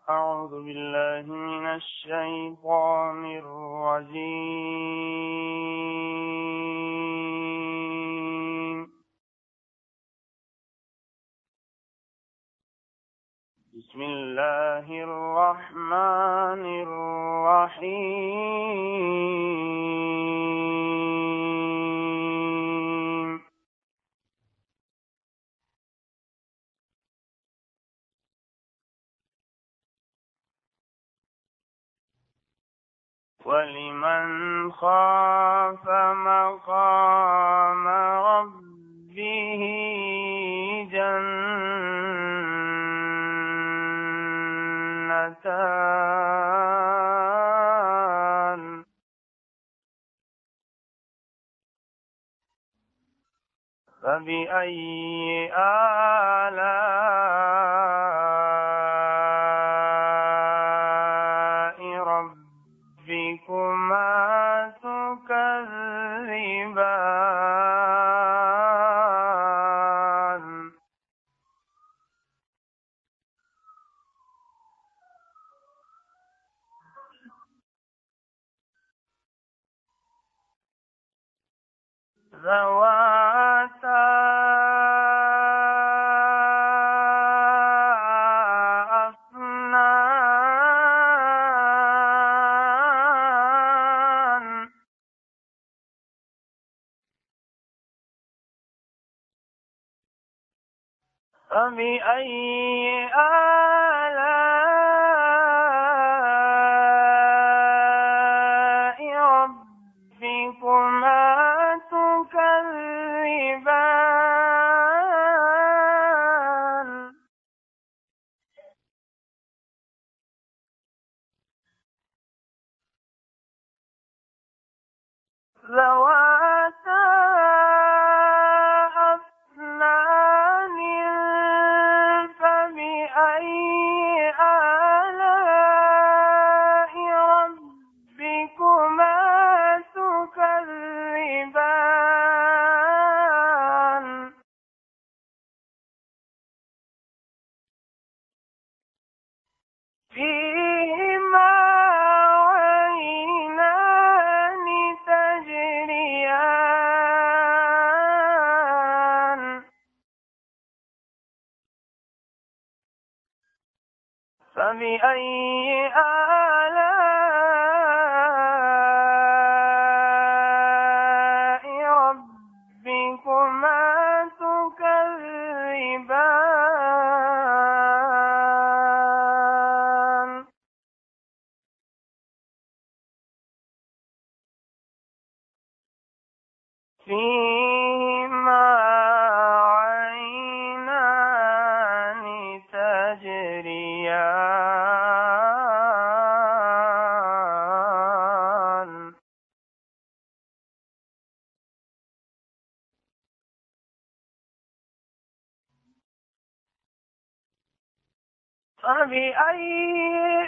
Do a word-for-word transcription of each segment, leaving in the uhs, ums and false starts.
أعوذ بالله من الشيطان الرجيم. بسم الله الرحمن الرحيم. ولمن خاف مقام ربه جنتان فبأي آلاء ربكما تكذبان ذواتا أفنان فبأي آلاء ربكما تكذبان ذواتا أفنان فبأي آلاء ربكما تكذبان فيهما عينان تجريان فبأي آلاء ربكما تكذبان فيهما عينان تجريان فبأي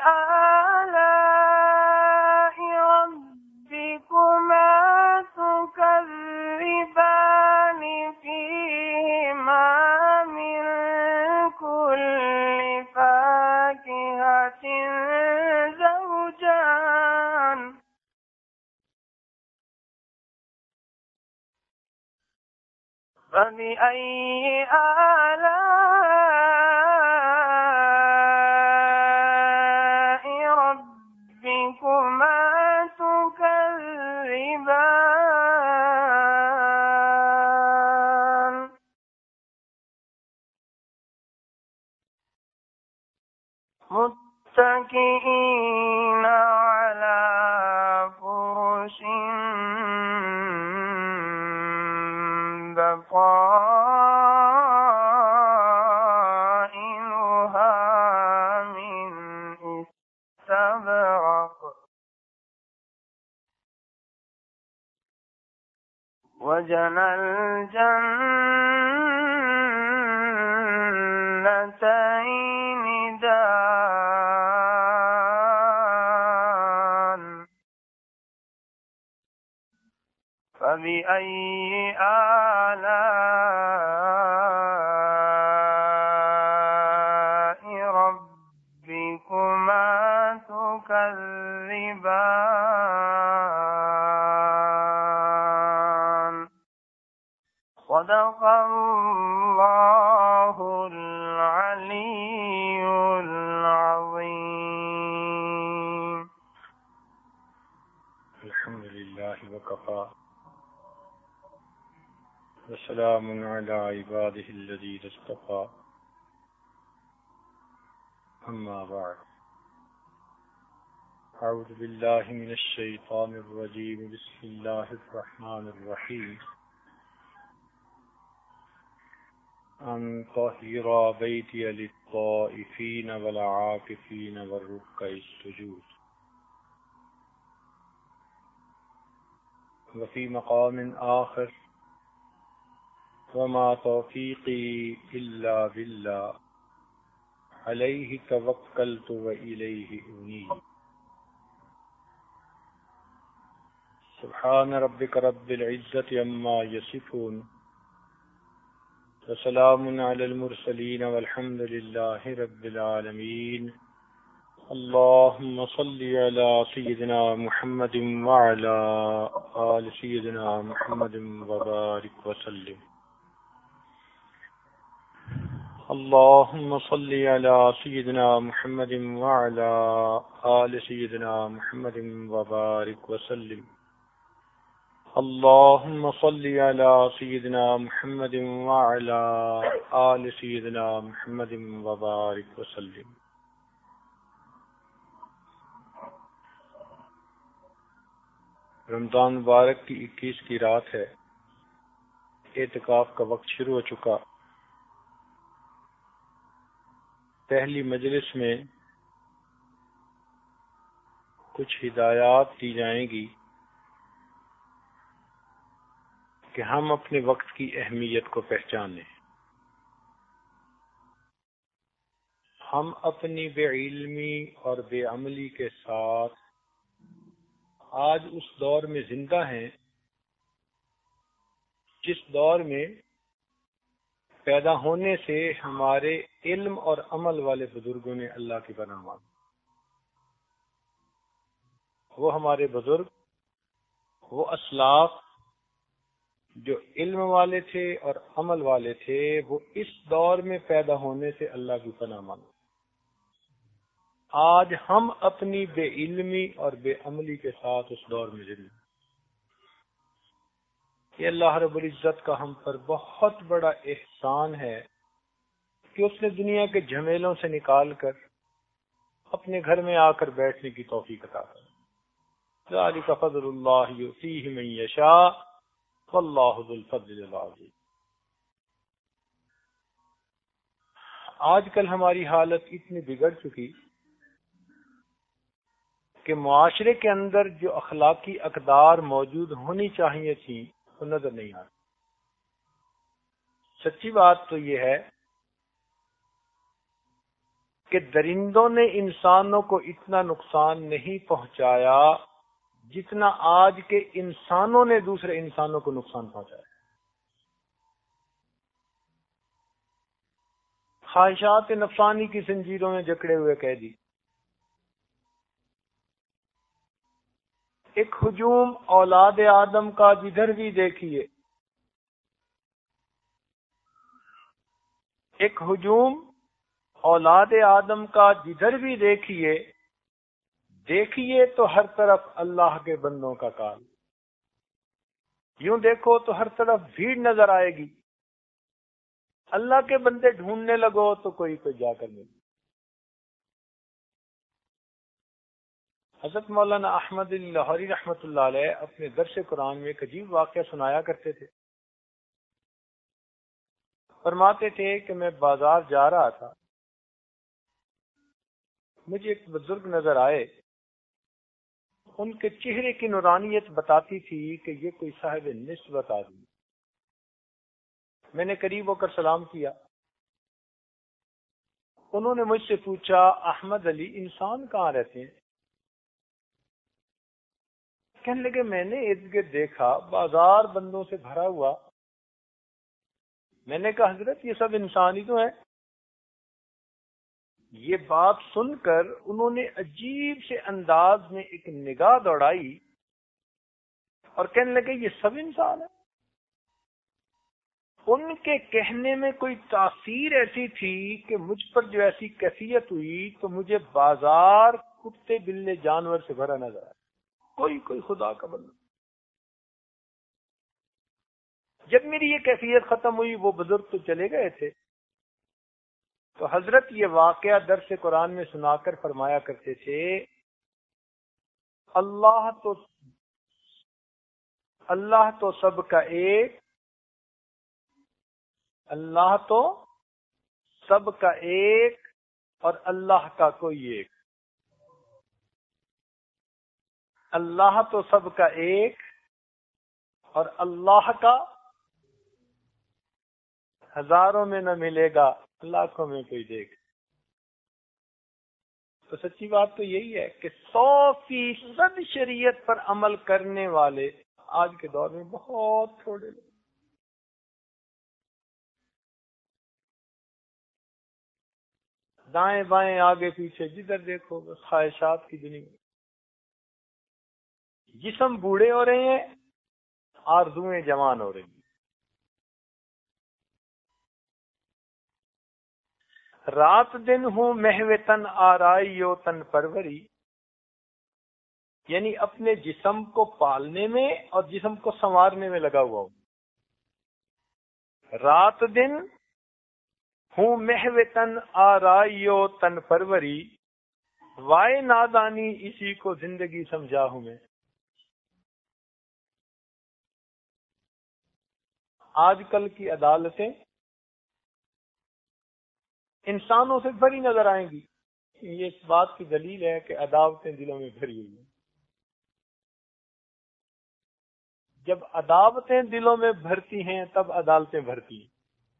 آلاء ربكما تكذبان فيهما من كل فاكهة زوجان فبأي آلاء ربكما تكذبان متكئين على فرش بطائنها من استبرق وجنى الجنتين دان فبأي آلاء ربكما تكذبان صدق الله العلي العظيم. الحمد لله وكفى وسلام على عباده الذين اصطفى أما بعد. أعوذ بالله من الشيطان الرجيم. بسم الله الرحمن الرحيم. أن طهر بيتي للطائفين والعاكفين والركع السجود. وفي مقام آخر وما توفيقي إلا بالله عليه توكلت وإليه أنيب. سبحان ربك رب العزة عما يصفون وسلام على المرسلين والحمد لله رب العالمين. اللهم صل على سيدنا محمد وعلى آل سيدنا محمد وبارك وسلم. اللهم صل على سيدنا محمد وعلى آل سيدنا محمد وبارك وسلم. اللهم صل على سيدنا محمد وعلى آل سيدنا محمد وبارك وسلم. رمضان مبارک کی اکیس کی رات ہے. اعتکاف کا وقت شروع ہو چکا. پہلی مجلس میں کچھ ہدایات دی جائیں گی کہ ہم اپنے وقت کی اہمیت کو پہچانیں. ہم اپنی بے علمی اور بے عملی کے ساتھ آج اس دور میں زندہ ہیں جس دور میں پیدا ہونے سے ہمارے علم اور عمل والے بزرگوں نے اللہ کی پناہ مانگی. وہ ہمارے بزرگ، وہ اسلاف جو علم والے تھے اور عمل والے تھے، وہ اس دور میں پیدا ہونے سے اللہ کی پناہ مانگے. آج ہم اپنی بے علمی اور بے عملی کے ساتھ اس دور میں زندہ. یہ اللہ رب العزت کا ہم پر بہت بڑا احسان ہے کہ اس نے دنیا کے جھمیلوں سے نکال کر اپنے گھر میں آ کر بیٹھنے کی توفیق عطا کی. ذالک فضل اللہ یؤتیہ من یشاء واللہ ذو الفضل العظیم. آج کل ہماری حالت اتنی بگڑ چکی کہ معاشرے کے اندر جو اخلاقی اقدار موجود ہونی چاہیے تھی وہ نظر نہیں آتی. سچی بات تو یہ ہے کہ درندوں نے انسانوں کو اتنا نقصان نہیں پہنچایا جتنا آج کے انسانوں نے دوسرے انسانوں کو نقصان پہنچایا. خواہشات نفسانی کی زنجیروں میں جکڑے ہوئے قیدی. ایک ہجوم اولاد آدم کا جدھر بھی دیکھیے، ایک ہجوم اولاد آدم کا جدھر بھی دیکھیے دیکھیے تو ہر طرف اللہ کے بندوں کا کال. یوں دیکھو تو ہر طرف بھیڑ نظر آئے گی. اللہ کے بندے ڈھونڈنے لگو تو کوئی کوئی جا کر ملے. حضرت مولانا احمد لاہوری رحمۃ اللہ علیہ اپنے درس قرآن میں ایک عجیب واقعہ سنایا کرتے تھے. فرماتے تھے کہ میں بازار جا رہا تھا، مجھے ایک بزرگ نظر آئے. ان کے چہرے کی نورانیت بتاتی تھی کہ یہ کوئی صاحب نسبت آدمی. میں نے قریب ہو کر سلام کیا. انہوں نے مجھ سے پوچھا، احمد علی انسان کہاں رہتے ہیں؟ کہنے لگے میں نے ارد گرد دیکھا بازار بندوں سے بھرا ہوا. میں نے کہا حضرت یہ سب انسان ہی تو ہیں. یہ بات سن کر انہوں نے عجیب سے انداز میں ایک نگاہ دوڑائی اور کہنے لگے یہ سب انسان ہیں. ان کے کہنے میں کوئی تاثیر ایسی تھی کہ مجھ پر جو ایسی کیفیت ہوئی تو مجھے بازار کتے بلے جانور سے بھرا نظر آیا. کوئی کوئی خدا کا بندہ. جب میری یہ کیفیت ختم ہوئی وہ بزرگ تو چلے گئے تھے تو حضرت یہ واقعہ درس قرآن میں سنا کر فرمایا کرتے تھے اللہ تو اللہ تو سب کا ایک اللہ تو سب کا ایک اور اللہ کا کوئی ایک. اللہ تو سب کا ایک اور اللہ کا ہزاروں میں نہ ملے گا لاکھوں میں کوئی دیکھ. تو سچی بات تو یہی ہے کہ سو فیصد شریعت پر عمل کرنے والے آج کے دور میں بہت تھوڑے لوگ. دائیں بائیں آگے پیچھے جدھر دیکھو بس خواہشات کی دنیا. جسم بوڑھے ہو رہے ہیں آرزویں جوان ہو رہی ہیں. رات دن ہوں محو تن آرائی و تن پروری، یعنی اپنے جسم کو پالنے میں اور جسم کو سنوارنے میں لگا ہوا ہوں. رات دن ہوں محو تن آرائی و تن پروری، وائے نادانی اسی کو زندگی سمجھا ہوں میں. آج کل کی عدالتیں انسانوں سے بھری نظر آئیں گی. یہ اس بات کی دلیل ہے کہ عداوتیں دلوں میں بھری ہوئی ہیں. جب عداوتیں دلوں میں بھرتی ہیں تب عدالتیں بھرتی ہیں.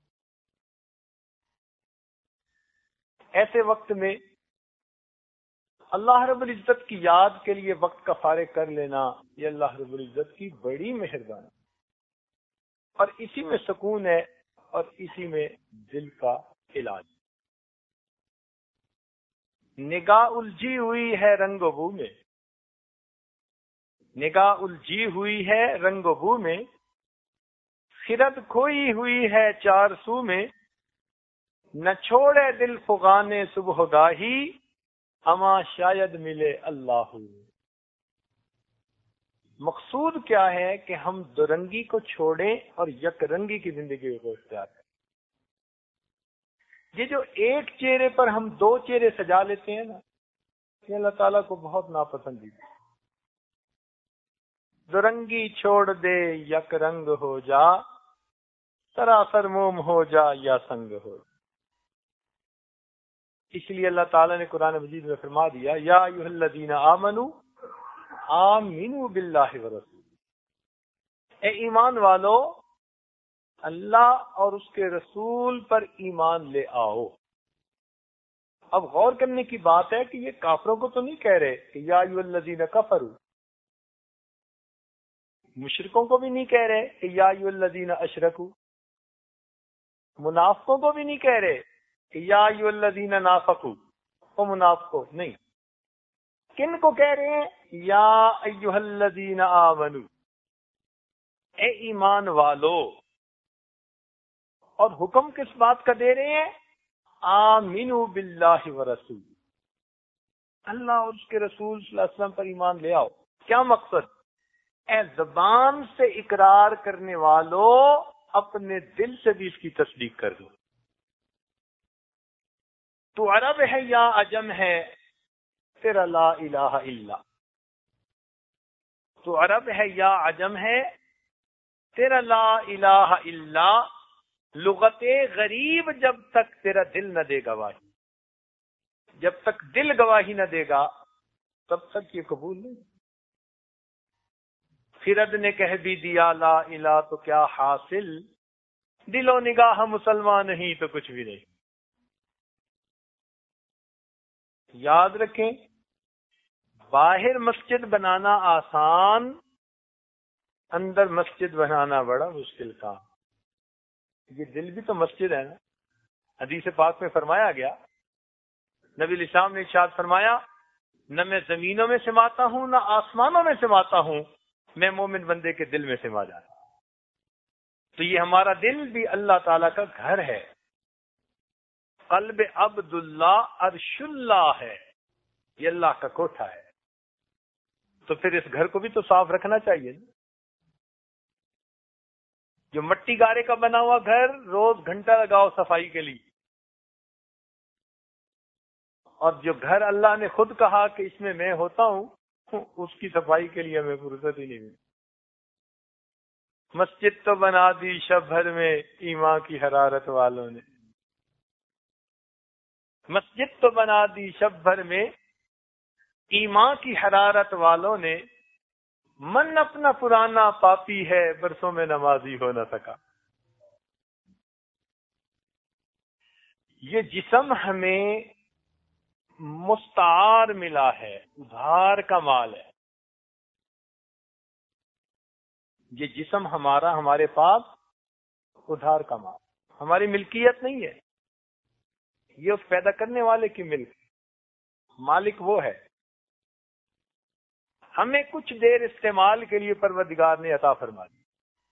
ایسے وقت میں اللہ رب العزت کی یاد کے لیے وقت کا فارغ کر لینا یہ اللہ رب العزت کی بڑی مہربانی، اور اسی میں سکون ہے اور اسی میں دل کا علاج. نگاہ الجھی ہوئی ہے رنگ و بو میں، نگاہ الجھی ہوئی ہے رنگ و بو میں، خرد کھوئی ہوئی ہے چار سو میں، نہ چھوڑے دل فغانے صبح گاہی، اما شاید ملے اللہ. مقصود کیا ہے کہ ہم دو رنگی کو چھوڑیں اور یک رنگی کی زندگی کو اختیار کریں. یہ جو ایک چہرے پر ہم دو چہرے سجا لیتے ہیں نا، یہ اللہ تعالیٰ کو بہت ناپسندیدہ. دو رنگی چھوڑ دے یک رنگ ہو جا، سراسر موم ہو جا یا سنگ ہو جا. اس لیے اللہ تعالیٰ نے قرآن مجید میں فرما دیا یا ایھا الذین آمنوا آمنوا باللہ ورسولہ، اے ایمان والو اللہ اور اس کے رسول پر ایمان لے آؤ. اب غور کرنے کی بات ہے کہ یہ کافروں کو تو نہیں کہہ رہے کہ یا ایھا الذین کفروا، مشرکوں کو بھی نہیں کہہ رہے کہ یا ایھا الذین اشرکوا، منافقوں کو بھی نہیں کہہ رہے کہ یا ایھا الذین نافقوا، وہ منافقوں نہیں. کن کو کہہ رہے ہیں؟ یا ایھا الذین آمنوا، اے ایمان والو. اور حکم کس بات کا دے رہے ہیں؟ آمنوا باللہ ورسول، اللہ اور اس کے رسول صلی اللہ علیہ وسلم پر ایمان لے آؤ. کیا مقصد؟ اے زبان سے اقرار کرنے والو اپنے دل سے بھی اس کی تصدیق کر دو. تو عرب ہے یا عجم ہے تیرا لا الہ الا، تو عرب ہے یا عجم ہے تیرا لا الہ الا، لغت غریب جب تک تیرا دل نہ دے گواہی، جب تک دل گواہی نہ دے گا تب تک یہ قبول نہیں. خرد نے کہہ بھی دیا لا الہ تو کیا حاصل، دل و نگاہ مسلمان نہیں تو کچھ بھی نہیں. یاد رکھیں باہر مسجد بنانا آسان، اندر مسجد بنانا بڑا مشکل کام. یہ دل بھی تو مسجد ہے نا. حدیث پاک میں فرمایا گیا نبی علیہ السلام نے ارشاد فرمایا نہ میں زمینوں میں سماتا ہوں نہ آسمانوں میں سماتا ہوں، میں مومن بندے کے دل میں سما جاتا ہوں۔ تو یہ ہمارا دل بھی اللہ تعالیٰ کا گھر ہے، قلب عبد اللہ عرش اللہ ہے، یہ اللہ کا کوٹھا ہے۔ تو پھر اس گھر کو بھی تو صاف رکھنا چاہیے نا۔ جو مٹی گارے کا بنا ہوا گھر روز گھنٹہ لگاؤ صفائی کے لیے، اور جو گھر اللہ نے خود کہا کہ اس میں میں ہوتا ہوں، اس کی صفائی کے لیے ہمیں فرصت ہی نہیں ملی۔ مسجد تو بنا دی شب بھر میں ایمان کی حرارت والوں نے، مسجد تو بنا دی شب بھر میں ایمان کی حرارت والوں نے، من اپنا پرانا پاپی ہے برسوں میں نمازی ہو نہ سکا۔ یہ جسم ہمیں مستعار ملا ہے، ادھار کا مال ہے۔ یہ جسم ہمارا ہمارے پاس ادھار کا مال، ہماری ملکیت نہیں ہے، یہ اس پیدا کرنے والے کی ملک، مالک وہ ہے۔ ہمیں کچھ دیر استعمال کے لیے پروردگار نے عطا فرما دی،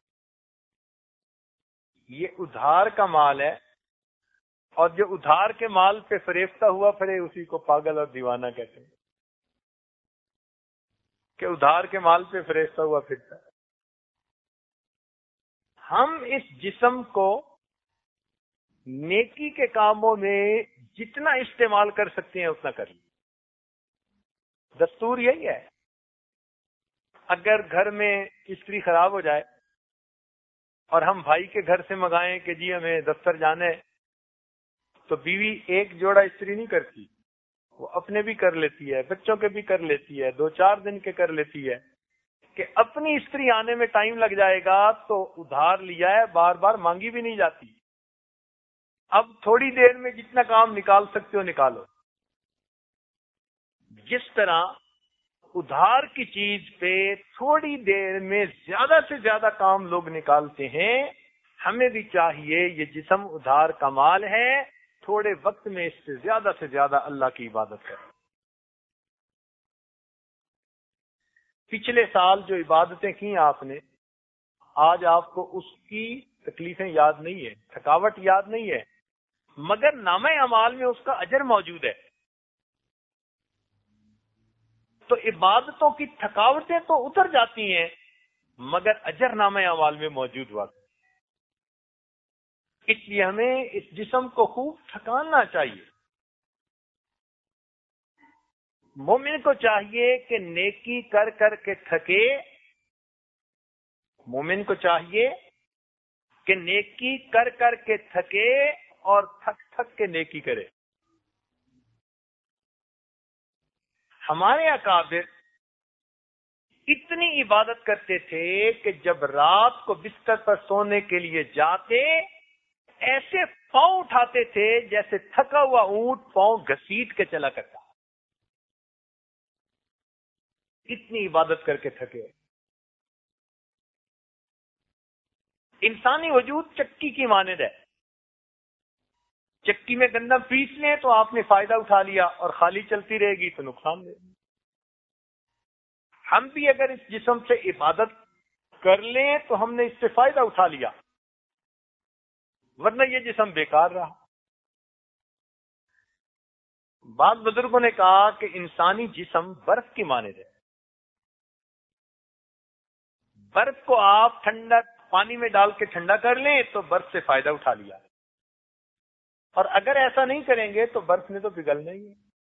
یہ ادھار کا مال ہے، اور جو ادھار کے مال پہ فریفتہ ہوا پھرے اسی کو پاگل اور دیوانہ کہتے ہیں، کہ ادھار کے مال پہ فریفتہ ہوا پھرتا ہے۔ ہم اس جسم کو نیکی کے کاموں میں جتنا استعمال کر سکتے ہیں اتنا کر لیں۔ دستور یہی ہے، اگر گھر میں استری خراب ہو جائے اور ہم بھائی کے گھر سے منگائیں کہ جی ہمیں دفتر جانا ہے، تو بیوی ایک جوڑا استری نہیں کرتی، وہ اپنے بھی کر لیتی ہے، بچوں کے بھی کر لیتی ہے، دو چار دن کے کر لیتی ہے، کہ اپنی استری آنے میں ٹائم لگ جائے گا تو ادھار لیا ہے، بار بار مانگی بھی نہیں جاتی، اب تھوڑی دیر میں جتنا کام نکال سکتے ہو نکالو۔ جس طرح ادھار کی چیز پہ تھوڑی دیر میں زیادہ سے زیادہ کام لوگ نکالتے ہیں، ہمیں بھی چاہیے یہ جسم ادھار کا مال ہے، تھوڑے وقت میں اس سے زیادہ سے زیادہ اللہ کی عبادت کریں۔ پچھلے سال جو عبادتیں کی آپ نے، آج آپ کو اس کی تکلیفیں یاد نہیں ہے، تھکاوٹ یاد نہیں ہے، مگر نامہ اعمال میں اس کا اجر موجود ہے۔ تو عبادتوں کی تھکاوٹیں تو اتر جاتی ہیں، مگر اجر نامہ اعمال میں موجود ہوا۔ اس لیے ہمیں اس جسم کو خوب تھکانا چاہیے۔ مومن کو چاہیے کہ نیکی کر کر کے تھکے، مومن کو چاہیے کہ نیکی کر کر کے تھکے اور تھک تھک کے نیکی کرے۔ ہمارے اکابر اتنی عبادت کرتے تھے کہ جب رات کو بستر پر سونے کے لیے جاتے ایسے پاؤں اٹھاتے تھے جیسے تھکا ہوا اونٹ پاؤں گھسیٹ کے چلا کرتا، اتنی عبادت کر کے تھکے۔ انسانی وجود چکی کی مانند ہے، چکی میں گندم پیس لیں تو آپ نے فائدہ اٹھا لیا، اور خالی چلتی رہے گی تو نقصان دے گی۔ ہم بھی اگر اس جسم سے عبادت کر لیں تو ہم نے اس سے فائدہ اٹھا لیا، ورنہ یہ جسم بیکار رہا۔ بعض بزرگوں نے کہا کہ انسانی جسم برف کی مانند ہے، برف کو آپ ٹھنڈا پانی میں ڈال کے ٹھنڈا کر لیں تو برف سے فائدہ اٹھا لیا، اور اگر ایسا نہیں کریں گے تو برف نے تو پگھلنا ہی ہے۔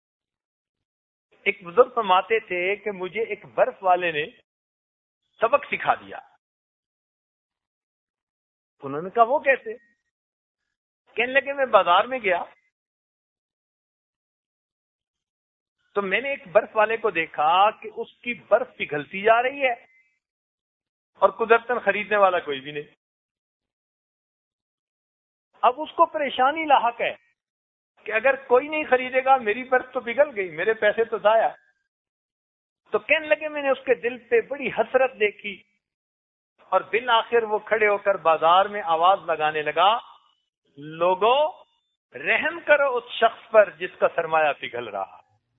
ایک بزرگ فرماتے تھے کہ مجھے ایک برف والے نے سبق سکھا دیا۔ انہوں نے کہا وہ کیسے؟ کہنے لگے میں بازار میں گیا تو میں نے ایک برف والے کو دیکھا کہ اس کی برف پگھلتی جا رہی ہے اور قدرتاً خریدنے والا کوئی بھی نہیں۔ اب اس کو پریشانی لاحق ہے کہ اگر کوئی نہیں خریدے گا میری برف تو پگھل گئی، میرے پیسے تو ضائع۔ تو کہنے لگے میں نے اس کے دل پہ بڑی حسرت دیکھی، اور بالآخر وہ کھڑے ہو کر بازار میں آواز لگانے لگا، لوگوں رحم کرو اس شخص پر جس کا سرمایہ پگھل رہا.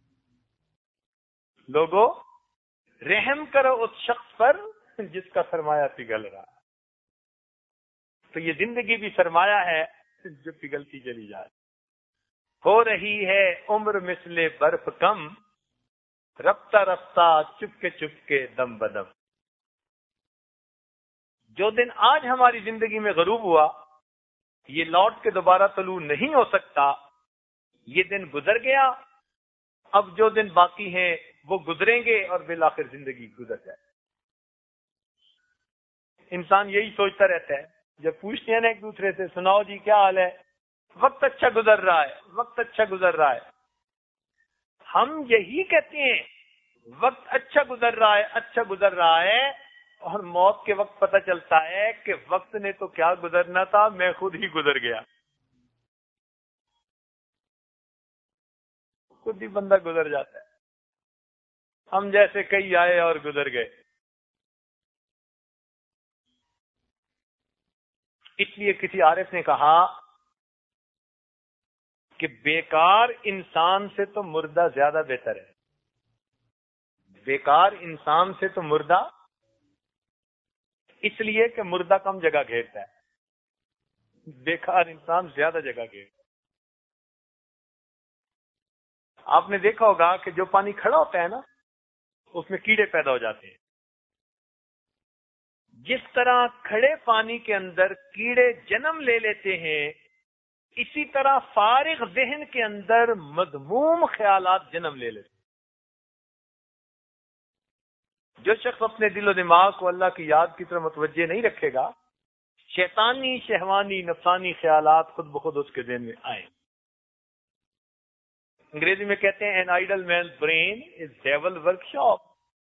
لوگوں رحم کرو اس شخص پر جس کا سرمایہ پگھل رہا. تو یہ زندگی بھی سرمایہ ہے جو پگھلتی چلی جائے. ہو رہی ہے عمر مثل برف کم، رفتہ رفتہ چپکے چپکے دم بدم. جو دن آج ہماری زندگی میں غروب ہوا یہ لوٹ کے دوبارہ طلوع نہیں ہو سکتا. یہ دن گزر گیا، اب جو دن باقی ہیں وہ گزریں گے اور بالآخر زندگی گزر جائے. انسان یہی سوچتا رہتا ہے جب پوچھتے ہیں نا ایک دوسرے سے سناؤ جی کیا حال ہے، وقت اچھا گزر رہا ہے، وقت اچھا گزر رہا ہے. ہم یہی کہتے ہیں وقت اچھا گزر رہا ہے، اچھا گزر رہا ہے، اور موت کے وقت پتہ چلتا ہے کہ وقت نے تو کیا گزرنا تھا، میں خود ہی گزر گیا. خود ہی بندہ گزر جاتا ہے. ہم جیسے کئی آئے اور گزر گئے. اس لیے کسی عارف نے کہا کہ بیکار انسان سے تو مردہ زیادہ بہتر ہے. بیکار انسان سے تو مردہ اس لیے کہ مردہ کم جگہ گھیرتا ہے، بیکار انسان زیادہ جگہ گھیرتا ہے. آپ نے دیکھا ہوگا کہ جو پانی کھڑا ہوتا ہے نا اس میں کیڑے پیدا ہو جاتے ہیں. جس طرح کھڑے پانی کے اندر کیڑے جنم لے لیتے ہیں، اسی طرح فارغ ذہن کے اندر مذموم خیالات جنم لے لیتے ہیں. جو شخص اپنے دل و دماغ کو اللہ کی یاد کی طرف متوجہ نہیں رکھے گا، شیطانی شہوانی نفسانی خیالات خود بخود اس کے ذہن میں آئیں. انگریزی میں کہتے ہیں an idle man's brain is devil workshop.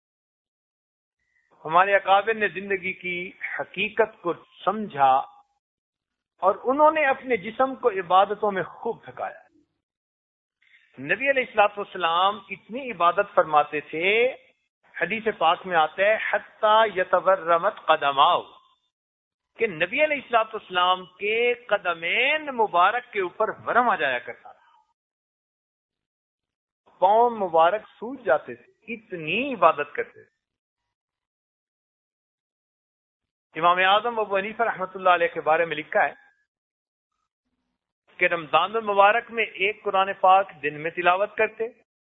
ہمارے اکابر نے زندگی کی حقیقت کو سمجھا اور انہوں نے اپنے جسم کو عبادتوں میں خوب تھکایا. نبی علیہ الصلوۃ والسلام اتنی عبادت فرماتے تھے، حدیث پاک میں آتا ہے حتی یتورمت قدماؤ، کہ نبی علیہ الصلوۃ والسلام کے قدمین مبارک کے اوپر ورم آ جایا کرتا تھا. پاؤں مبارک سوج جاتے تھے، اتنی عبادت کرتے تھے. امام اعظم ابو حنیفہ رحمۃ اللہ علیہ کے بارے میں لکھا ہے کہ رمضان المبارک میں ایک قرآن پاک دن میں تلاوت کرتے،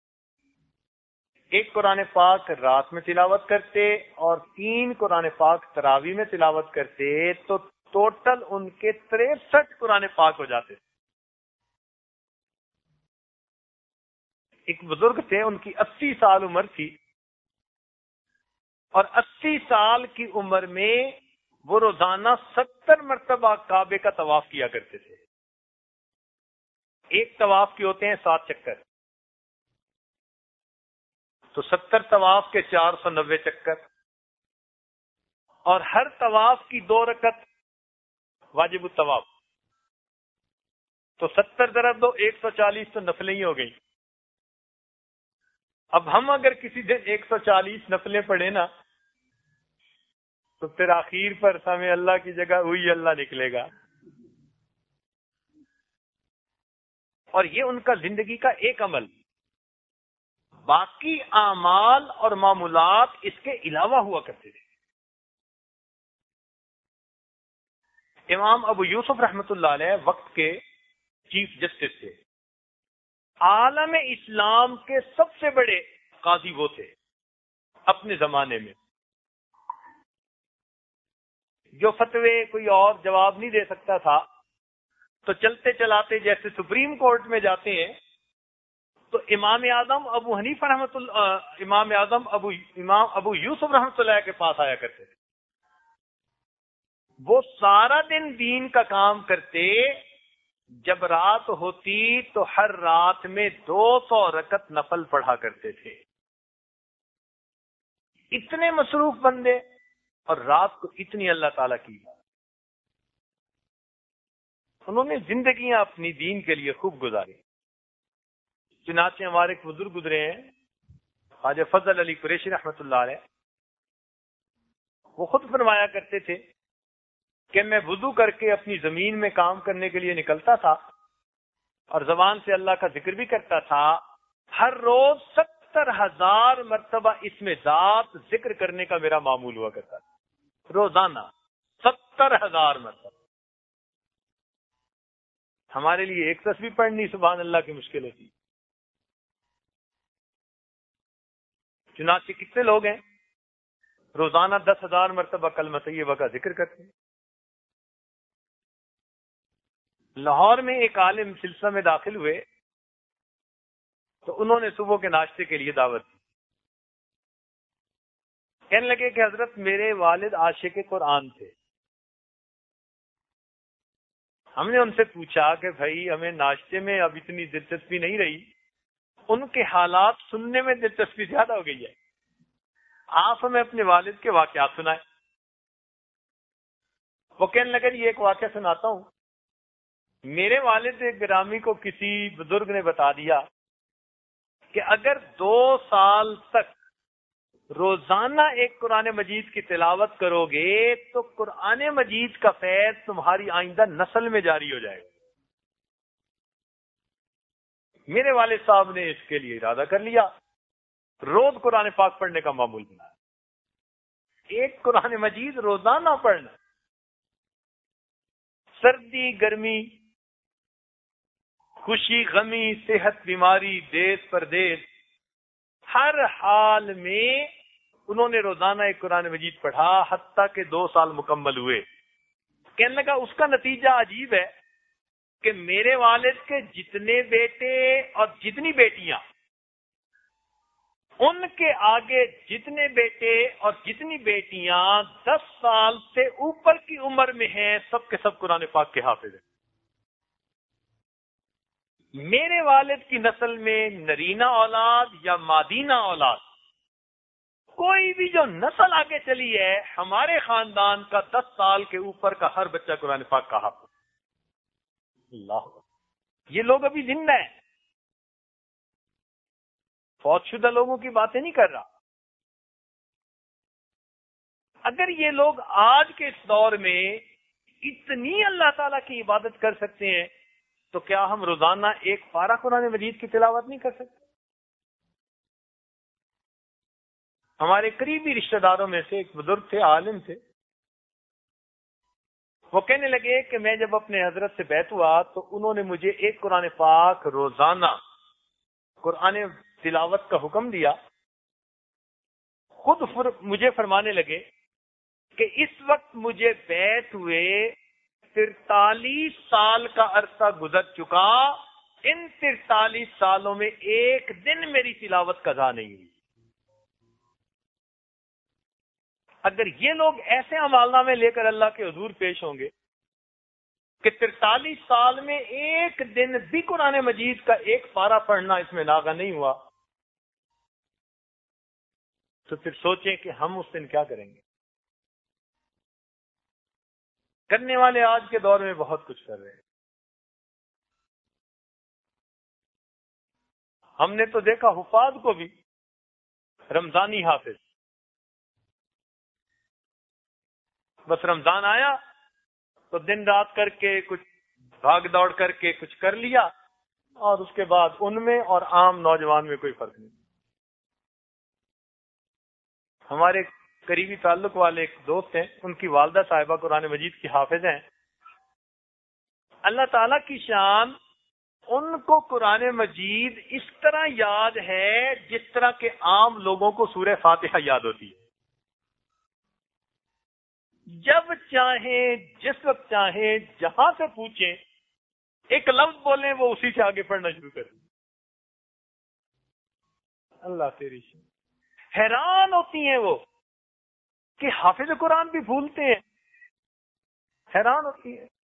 ایک قرآن پاک رات میں تلاوت کرتے، اور تین قرآن پاک تراویح میں تلاوت کرتے، تو ٹوٹل ان کے تریسٹھ قرآن پاک ہو جاتے. ایک بزرگ تھے، ان کی اسی سال عمر تھی، اور اسی سال کی عمر میں وہ روزانہ ستر مرتبہ کعبے کا طواف کیا کرتے تھے. ایک طواف کے ہوتے ہیں سات چکر، تو ستر طواف کے چار سو نوے چکر، اور ہر طواف کی دو رکعت واجب الطواف، تو ستر ضرب دو ایک سو چالیس، تو نفلیں ہی ہو گئی. اب ہم اگر کسی دن ایک سو چالیس نفلیں پڑھیں نا تو پھر آخر پر ہمیں اللہ کی جگہ وہی اللہ نکلے گا. اور یہ ان کا زندگی کا ایک عمل. باقی اعمال اور معمولات اس کے علاوہ ہوا کرتے تھے. امام ابو یوسف رحمۃ اللہ علیہ وقت کے چیف جسٹس تھے. عالم اسلام کے سب سے بڑے قاضی وہ تھے اپنے زمانے میں. جو فتوے کوئی اور جواب نہیں دے سکتا تھا تو چلتے چلاتے جیسے سپریم کورٹ میں جاتے ہیں تو امام اعظم ابو حنیفہ رحمۃ اللہ امام اعظم ابو امام ابو یوسف رحمۃ اللہ کے پاس آیا کرتے تھے. وہ سارا دن دین کا کام کرتے، جب رات ہوتی تو ہر رات میں دو سو رکعت نفل پڑھا کرتے تھے. اتنے مصروف بندے، اور رات کو اتنی اللہ تعالیٰ کی. انہوں نے زندگیاں اپنی دین کے لیے خوب گزاری. چنانچہ ہمارے ایک بزرگ گزرے ہیں خواجہ فضل علی قریشی رحمۃ اللہ علیہ، وہ خود فرمایا کرتے تھے کہ میں وضو کر کے اپنی زمین میں کام کرنے کے لیے نکلتا تھا اور زبان سے اللہ کا ذکر بھی کرتا تھا، ہر روز ستر ہزار مرتبہ اسم ذات ذکر کرنے کا میرا معمول ہوا کرتا تھا، روزانہ ستر ہزار مرتبہ۔ ہمارے لیے ایک تسبیح پڑھنی سبحان اللہ کی مشکل ہوتی۔ چنانچہ کتنے لوگ ہیں روزانہ دس ہزار مرتبہ کلمہ طیبہ کا ذکر کرتے ہیں۔ لاہور میں ایک عالم سلسلہ میں داخل ہوئے تو انہوں نے صبح کے ناشتے کے لیے دعوت دی۔ کہنے لگے کہ حضرت میرے والد عاشق قرآن تھے۔ ہم نے ان سے پوچھا کہ بھائی ہمیں ناشتے میں اب اتنی دلچسپی نہیں رہی، ان کے حالات سننے میں دلچسپی زیادہ ہو گئی ہے، آپ ہمیں اپنے والد کے واقعات سنائیں۔ وہ کہنے لگے یہ ایک واقعہ سناتا ہوں۔ میرے والد گرامی کو کسی بزرگ نے بتا دیا کہ اگر دو سال تک روزانہ ایک قرآن مجید کی تلاوت کرو گے تو قرآن مجید کا فیض تمہاری آئندہ نسل میں جاری ہو جائے گا۔ میرے والد صاحب نے اس کے لیے ارادہ کر لیا، روز قرآن پاک پڑھنے کا معمول بنایا، ایک قرآن مجید روزانہ پڑھنا، سردی گرمی، خوشی غمی، صحت بیماری، دیس پردیس، ہر حال میں انہوں نے روزانہ ایک قرآن مجید پڑھا حتیٰ کہ دو سال مکمل ہوئے۔ کہنے لگا اس کا نتیجہ عجیب ہے کہ میرے والد کے جتنے بیٹے اور جتنی بیٹیاں، ان کے آگے جتنے بیٹے اور جتنی بیٹیاں دس سال سے اوپر کی عمر میں ہیں، سب کے سب قرآن پاک کے حافظ ہیں۔ میرے والد کی نسل میں نرینہ اولاد یا مادینہ اولاد کوئی بھی جو نسل آگے چلی ہے، ہمارے خاندان کا دس سال کے اوپر کا ہر بچہ قرآن پاک کا حافظ۔ اللہ، یہ لوگ ابھی زندہ ہیں، فوت شدہ لوگوں کی باتیں نہیں کر رہا۔ اگر یہ لوگ آج کے اس دور میں اتنی اللہ تعالیٰ کی عبادت کر سکتے ہیں تو کیا ہم روزانہ ایک پارہ قرآن مجید کی تلاوت نہیں کر سکتے؟ ہمارے قریبی رشتہ داروں میں سے ایک بزرگ تھے، عالم تھے، وہ کہنے لگے کہ میں جب اپنے حضرت سے بیعت ہوا تو انہوں نے مجھے ایک قرآن پاک روزانہ قرآن تلاوت کا حکم دیا۔ خود مجھے فرمانے لگے کہ اس وقت مجھے بیعت ہوئے ترتالیس سال کا عرصہ گزر چکا، ان ترتالیس سالوں میں ایک دن میری تلاوت قضا نہیں ہوئی۔ اگر یہ لوگ ایسے عمال نامے لے کر اللہ کے حضور پیش ہوں گے کہ ترتالیس سال میں ایک دن بھی قرآن مجید کا ایک پارہ پڑھنا اس میں ناغہ نہیں ہوا، تو پھر سوچیں کہ ہم اس دن کیا کریں گے۔ کرنے والے آج کے دور میں بہت کچھ کر رہے ہیں۔ ہم نے تو دیکھا حفاظ کو بھی رمضانی حافظ، بس رمضان آیا تو دن رات کر کے کچھ بھاگ دوڑ کر کے کچھ کر لیا، اور اس کے بعد ان میں اور عام نوجوان میں کوئی فرق نہیں۔ ہمارے قریبی تعلق والے ایک دوست ہیں، ان کی والدہ صاحبہ قرآن مجید کی حافظ ہیں۔ اللہ تعالیٰ کی شان، ان کو قرآن مجید اس طرح یاد ہے جس طرح کہ عام لوگوں کو سورہ فاتحہ یاد ہوتی ہے۔ جب چاہیں، جس وقت چاہیں، جہاں سے پوچھیں، ایک لفظ بولیں وہ اسی سے آگے پڑھنا شروع کر دیں۔ اللہ تیری شان، حیران ہوتی ہیں وہ کہ حافظ قرآن بھی بھولتے ہیں، حیران ہوتی ہیں۔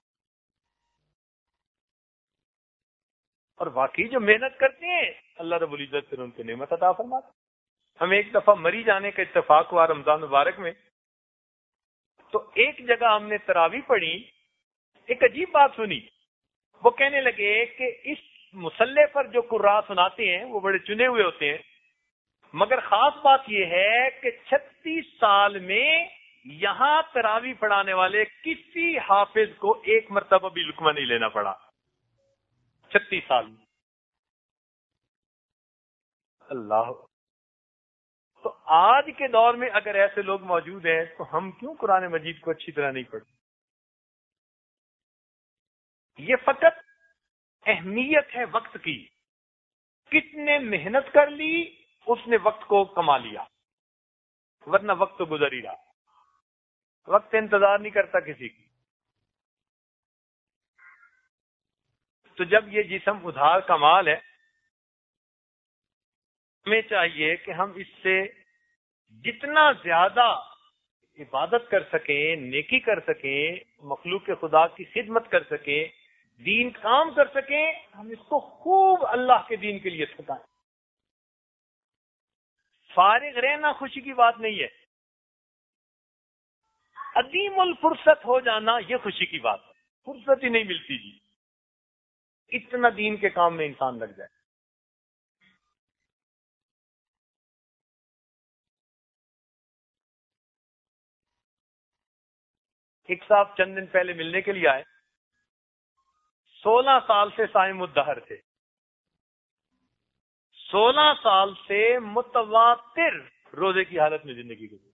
اور واقعی جو محنت کرتے ہیں اللہ رب العزت پھر ان کو نعمت عطا فرماتا۔ ہمیں ایک دفعہ مری جانے کا اتفاق ہوا رمضان مبارک میں، تو ایک جگہ ہم نے تراویح پڑھی، ایک عجیب بات سنی۔ وہ کہنے لگے کہ اس مصلی پر جو قراء سناتے ہیں وہ بڑے چنے ہوئے ہوتے ہیں، مگر خاص بات یہ ہے کہ چھتیس سال میں یہاں تراویح پڑھانے والے کسی حافظ کو ایک مرتبہ بھی لقمہ نہیں لینا پڑا۔ چھتیس سال میں. اللہ. تو آج کے دور میں اگر ایسے لوگ موجود ہیں تو ہم کیوں قرآن مجید کو اچھی طرح نہیں پڑھتے؟ یہ فقط اہمیت ہے وقت کی. کتنے محنت کر لی اس نے وقت کو کما لیا، ورنہ وقت تو گزر ہی رہا. وقت انتظار نہیں کرتا کسی کی. تو جب یہ جسم ادھار کا مال ہے، ہمیں چاہیے کہ ہم اس سے جتنا زیادہ عبادت کر سکیں، نیکی کر سکیں، مخلوق خدا کی خدمت کر سکیں، دین کام کر سکیں، ہم اس کو خوب اللہ کے دین کے لیے تھکائیں. فارغ رہنا خوشی کی بات نہیں ہے. عدیم الفرصت ہو جانا یہ خوشی کی بات ہے. فرصت ہی نہیں ملتی جی، اتنا دین کے کام میں انسان لگ جائے. ایک صاحب چند دن پہلے ملنے کے لیے آئے، سولہ سال سے صائم الدہر تھے، سولہ سال سے متواتر روزے کی حالت میں زندگی گزری.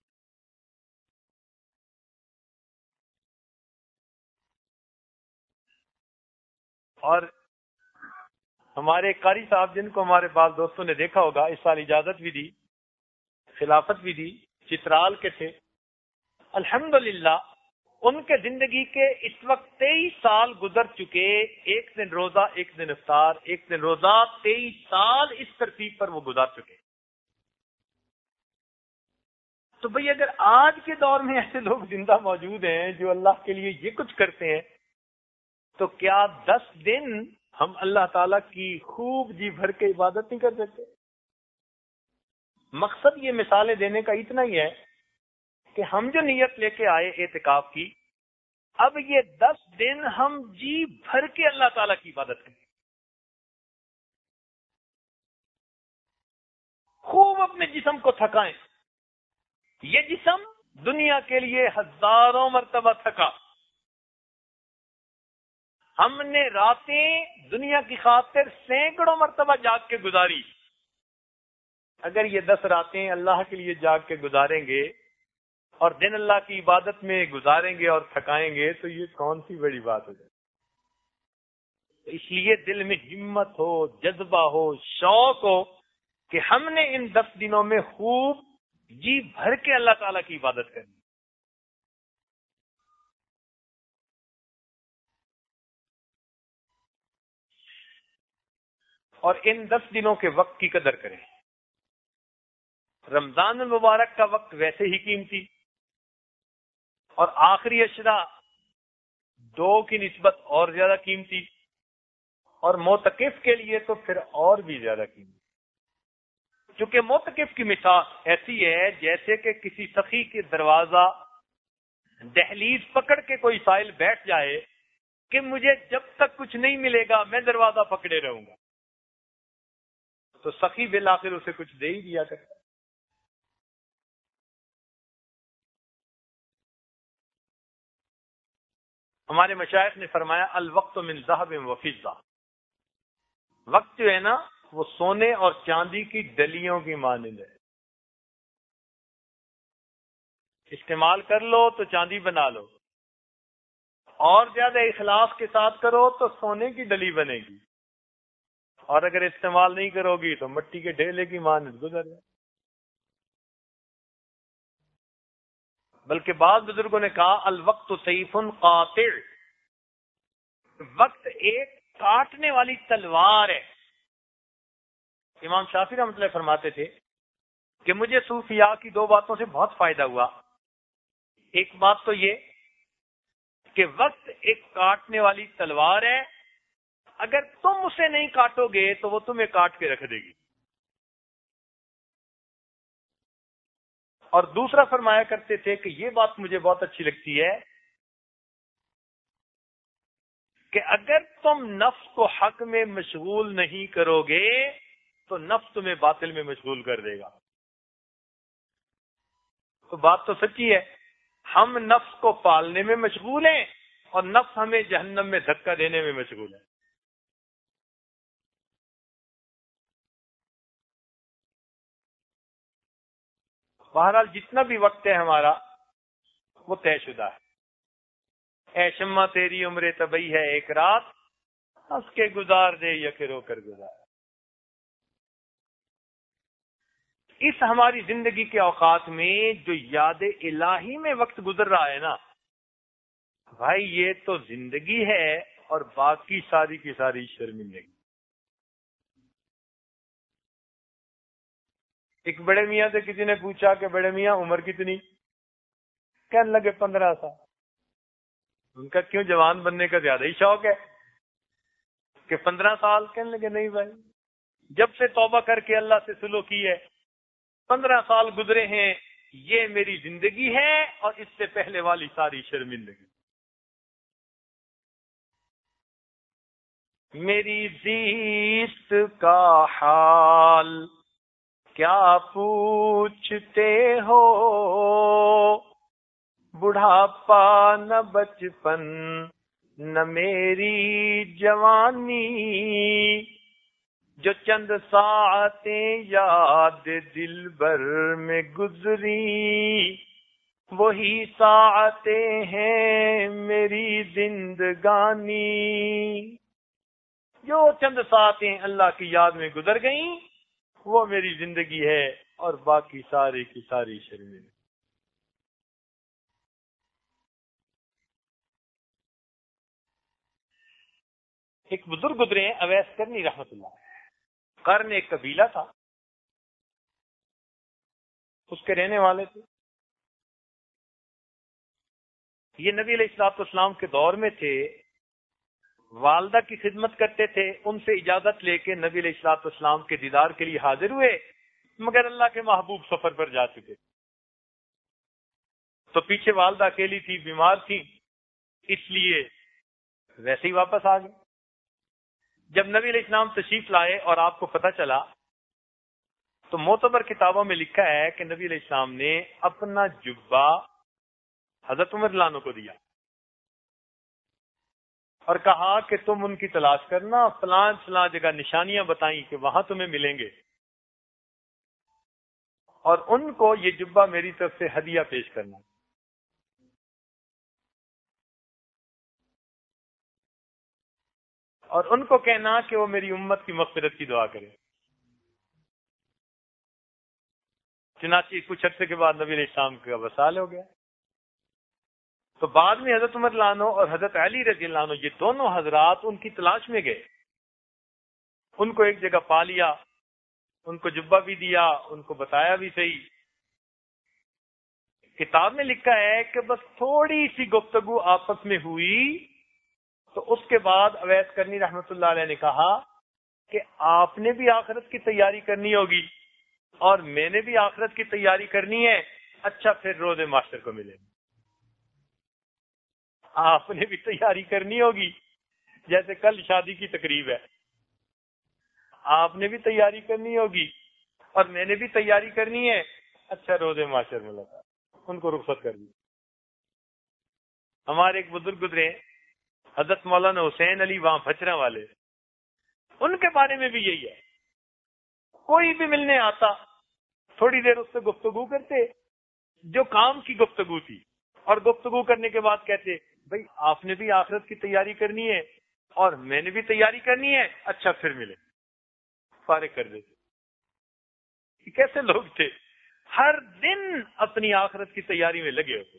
اور ہمارے قاری صاحب جن کو ہمارے بعض دوستوں نے دیکھا ہوگا، اس سال اجازت بھی دی، خلافت بھی دی، چترال کے تھے. الحمدللہ ان کے زندگی کے اس وقت تیئیس سال گزر چکے. ایک دن روزہ، ایک دن افطار، ایک دن روزہ، تیئیس سال اس ترتیب پر وہ گزار چکے. تو بھئی اگر آج کے دور میں ایسے لوگ زندہ موجود ہیں جو اللہ کے لیے یہ کچھ کرتے ہیں، تو کیا دس دن ہم اللہ تعالیٰ کی خوب جی بھر کے عبادت نہیں کر سکتے؟ مقصد یہ مثالیں دینے کا اتنا ہی ہے کہ ہم جو نیت لے کے آئے اعتکاف کی، اب یہ دس دن ہم جی بھر کے اللہ تعالیٰ کی عبادت کریں، خوب اپنے جسم کو تھکائیں. یہ جسم دنیا کے لیے ہزاروں مرتبہ تھکا. ہم نے راتیں دنیا کی خاطر سینکڑوں مرتبہ جاگ کے گزاری. اگر یہ دس راتیں اللہ کے لیے جاگ کے گزاریں گے اور دن اللہ کی عبادت میں گزاریں گے اور تھکائیں گے تو یہ کون سی بڑی بات ہو جائے. اس لیے دل میں ہمت ہو، جذبہ ہو، شوق ہو کہ ہم نے ان دس دنوں میں خوب جی بھر کے اللہ تعالیٰ کی عبادت کرنی. اور ان دس دنوں کے وقت کی قدر کریں. رمضان المبارک کا وقت ویسے ہی قیمتی، اور آخری اشرا دو کی نسبت اور زیادہ قیمتی، اور معتکف کے لیے تو پھر اور بھی زیادہ قیمتی. چونکہ معتکف کی مثال ایسی ہے جیسے کہ کسی سخی کے دروازہ دہلیز پکڑ کے کوئی سائل بیٹھ جائے کہ مجھے جب تک کچھ نہیں ملے گا میں دروازہ پکڑے رہوں گا، تو سخی بالآخر اسے کچھ دے ہی دیا کرتا. ہمارے مشائخ نے فرمایا الوقت من ذهب و فضہ، وقت جو ہے نا وہ سونے اور چاندی کی ڈلیوں کی مانند ہے. استعمال کر لو تو چاندی بنا لو، اور زیادہ اخلاص کے ساتھ کرو تو سونے کی ڈلی بنے گی، اور اگر استعمال نہیں کرو گی تو مٹی کے ڈھیلے کی مانند گزر جائے. بلکہ بعض بزرگوں نے کہا الوقت سیف قاطع، وقت ایک کاٹنے والی تلوار ہے. امام شافعی رحمۃ اللہ فرماتے تھے کہ مجھے صوفیاء کی دو باتوں سے بہت فائدہ ہوا. ایک بات تو یہ کہ وقت ایک کاٹنے والی تلوار ہے، اگر تم اسے نہیں کاٹو گے تو وہ تمہیں کاٹ کے رکھ دے گی. اور دوسرا فرمایا کرتے تھے کہ یہ بات مجھے بہت اچھی لگتی ہے کہ اگر تم نفس کو حق میں مشغول نہیں کرو گے تو نفس تمہیں باطل میں مشغول کر دے گا. تو بات تو سچی ہے، ہم نفس کو پالنے میں مشغول ہیں اور نفس ہمیں جہنم میں دھکا دینے میں مشغول ہے. بہرحال جتنا بھی وقت ہے ہمارا وہ طے شدہ ہے. اے شمع تیری عمر طبعی ہے ایک رات، ہنس کے گزار دے یا کہ رو کر گزار. اس ہماری زندگی کے اوقات میں جو یاد الہی میں وقت گزر رہا ہے نا بھائی، یہ تو زندگی ہے اور باقی ساری کی ساری شرمندگی. ایک بڑے میاں سے کسی نے پوچھا کہ بڑے میاں عمر کتنی؟ کہنے لگے پندرہ سال. ان کا کیوں جوان بننے کا زیادہ ہی شوق ہے کہ پندرہ سال؟ کہنے لگے نہیں بھائی، جب سے توبہ کر کے اللہ سے سلوک کی ہے پندرہ سال گزرے ہیں، یہ میری زندگی ہے اور اس سے پہلے والی ساری شرمندگی. میری زیست کا حال کیا پوچھتے ہو، بڑھاپا نہ بچپن نہ میری جوانی، جو چند ساعتیں یاد دل بر میں گزری، وہی ساعتیں ہیں میری زندگانی. جو چند ساعتیں اللہ کی یاد میں گزر گئیں وہ میری زندگی ہے اور باقی ساری کی ساری شرمندگی. ایک بزرگ گزرے ہیں اویس کرنی رحمت اللہ. قرن ایک قبیلہ تھا، اس کے رہنے والے تھے. یہ نبی علیہ الصلوۃ والسلام کے دور میں تھے، والدہ کی خدمت کرتے تھے. ان سے اجازت لے کے نبی علیہ الصلوۃ والسلام کے دیدار کے لیے حاضر ہوئے، مگر اللہ کے محبوب سفر پر جا چکے تو پیچھے والدہ اکیلی تھی، بیمار تھی، اس لیے ویسے ہی واپس آ گئے. جب نبی علیہ السلام تشریف لائے اور آپ کو پتہ چلا تو معتبر کتابوں میں لکھا ہے کہ نبی علیہ السلام نے اپنا جبہ حضرت عمر رضی اللہ عنہ کو دیا اور کہا کہ تم ان کی تلاش کرنا، فلاں فلاں جگہ نشانیاں بتائیں کہ وہاں تمہیں ملیں گے، اور ان کو یہ جبہ میری طرف سے ہدیہ پیش کرنا. اور ان کو کہنا کہ وہ میری امت کی مغفرت کی دعا کرے. چنانچہ کچھ عرصے کے بعد نبی علیہ السلام کا وصال ہو گیا. تو بعد میں حضرت عمر رضی اللہ عنہ اور حضرت علی رضی اللہ عنہ یہ دونوں حضرات ان کی تلاش میں گئے، ان کو ایک جگہ پا لیا، ان کو جبہ بھی دیا، ان کو بتایا بھی صحیح. کتاب میں لکھا ہے کہ بس تھوڑی سی گفتگو آپس میں ہوئی تو اس کے بعد اویس کرنی رحمت اللہ علیہ نے کہا کہ آپ نے بھی آخرت کی تیاری کرنی ہوگی اور میں نے بھی آخرت کی تیاری کرنی ہے، اچھا پھر روز معاشر کو ملے. آپ نے بھی تیاری کرنی ہوگی، جیسے کل شادی کی تقریب ہے، آپ نے بھی تیاری کرنی ہوگی اور میں نے بھی تیاری کرنی ہے، اچھا روز معاشر میں لگا. ان کو رخصت کر دی. ہمارے ایک بزرگ گزرے حضرت مولانا حسین علی وہاں بھچرا والے، ان کے بارے میں بھی یہی ہے، کوئی بھی ملنے آتا تھوڑی دیر اس سے گفتگو کرتے جو کام کی گفتگو تھی، اور گفتگو کرنے کے بعد کہتے بھئی آپ نے بھی آخرت کی تیاری کرنی ہے اور میں نے بھی تیاری کرنی ہے، اچھا پھر ملے. فارغ کر دیتے. کیسے لوگ تھے، ہر دن اپنی آخرت کی تیاری میں لگے ہوتے.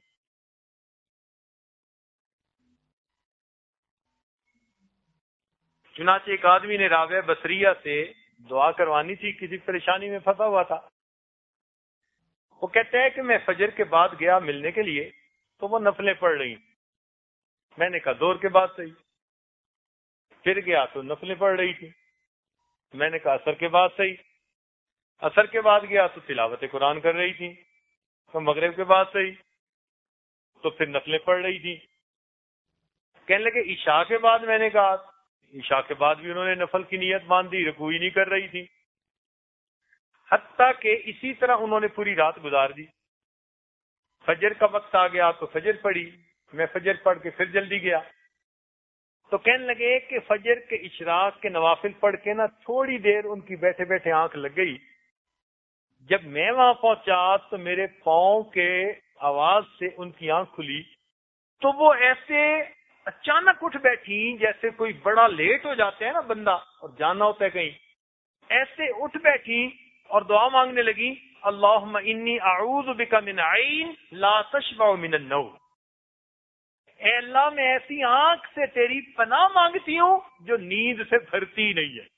چنانچہ ایک آدمی نے رابعہ بصریہ سے دعا کروانی تھی، کسی پریشانی میں پھنسا ہوا تھا. وہ کہتے ہیں کہ میں فجر کے بعد گیا ملنے کے لیے تو وہ نفلیں پڑھ رہی. میں نے کہا دور کے بعد صحیح. پھر گیا تو نفلیں پڑھ رہی تھی. میں نے کہا عصر کے بعد صحیح. عصر کے بعد گیا تو تلاوت قرآن کر رہی تھی. تو مغرب کے بعد صحیح، تو پھر نفلیں پڑھ رہی تھی. کہنے لگے عشاء کے بعد، میں نے کہا عشاء کے بعد بھی انہوں نے نفل کی نیت باندھی، رکوع ہی نہیں کر رہی تھی. حتیٰ کہ اسی طرح انہوں نے پوری رات گزار دی. فجر کا وقت آ گیا تو فجر پڑھی، میں فجر پڑھ کے پھر جلدی گیا. تو کہنے لگے کہ فجر کے اشراق کے نوافل پڑھ کے نا تھوڑی دیر ان کی بیٹھے بیٹھے آنکھ لگ گئی. جب میں وہاں پہنچا تو میرے پاؤں کے آواز سے ان کی آنکھ کھلی تو وہ ایسے اچانک اٹھ بیٹھی جیسے کوئی بڑا لیٹ ہو جاتا ہے نا بندہ اور جانا ہوتا ہے کہیں، ایسے اٹھ بیٹھی اور دعا مانگنے لگی، اللہم انی اعوذ بک من عین لا تشبع من النوم، اے اللہ میں ایسی آنکھ سے تیری پناہ مانگتی ہوں جو نیند سے بھرتی نہیں ہے۔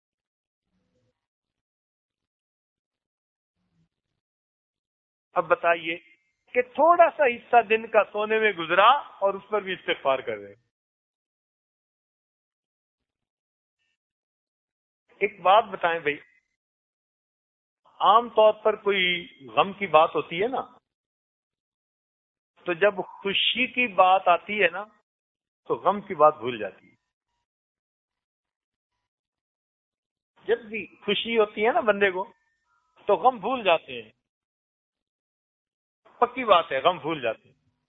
اب بتائیے کہ تھوڑا سا حصہ دن کا سونے میں گزرا اور اس پر بھی استغفار کر رہے ہیں۔ ایک بات بتائیں بھائی، عام طور پر کوئی غم کی بات ہوتی ہے نا، تو جب خوشی کی بات آتی ہے نا تو غم کی بات بھول جاتی ہے۔ جب بھی خوشی ہوتی ہے نا بندے کو تو غم بھول جاتے ہیں، پکی بات ہے، غم بھول جاتے ہیں۔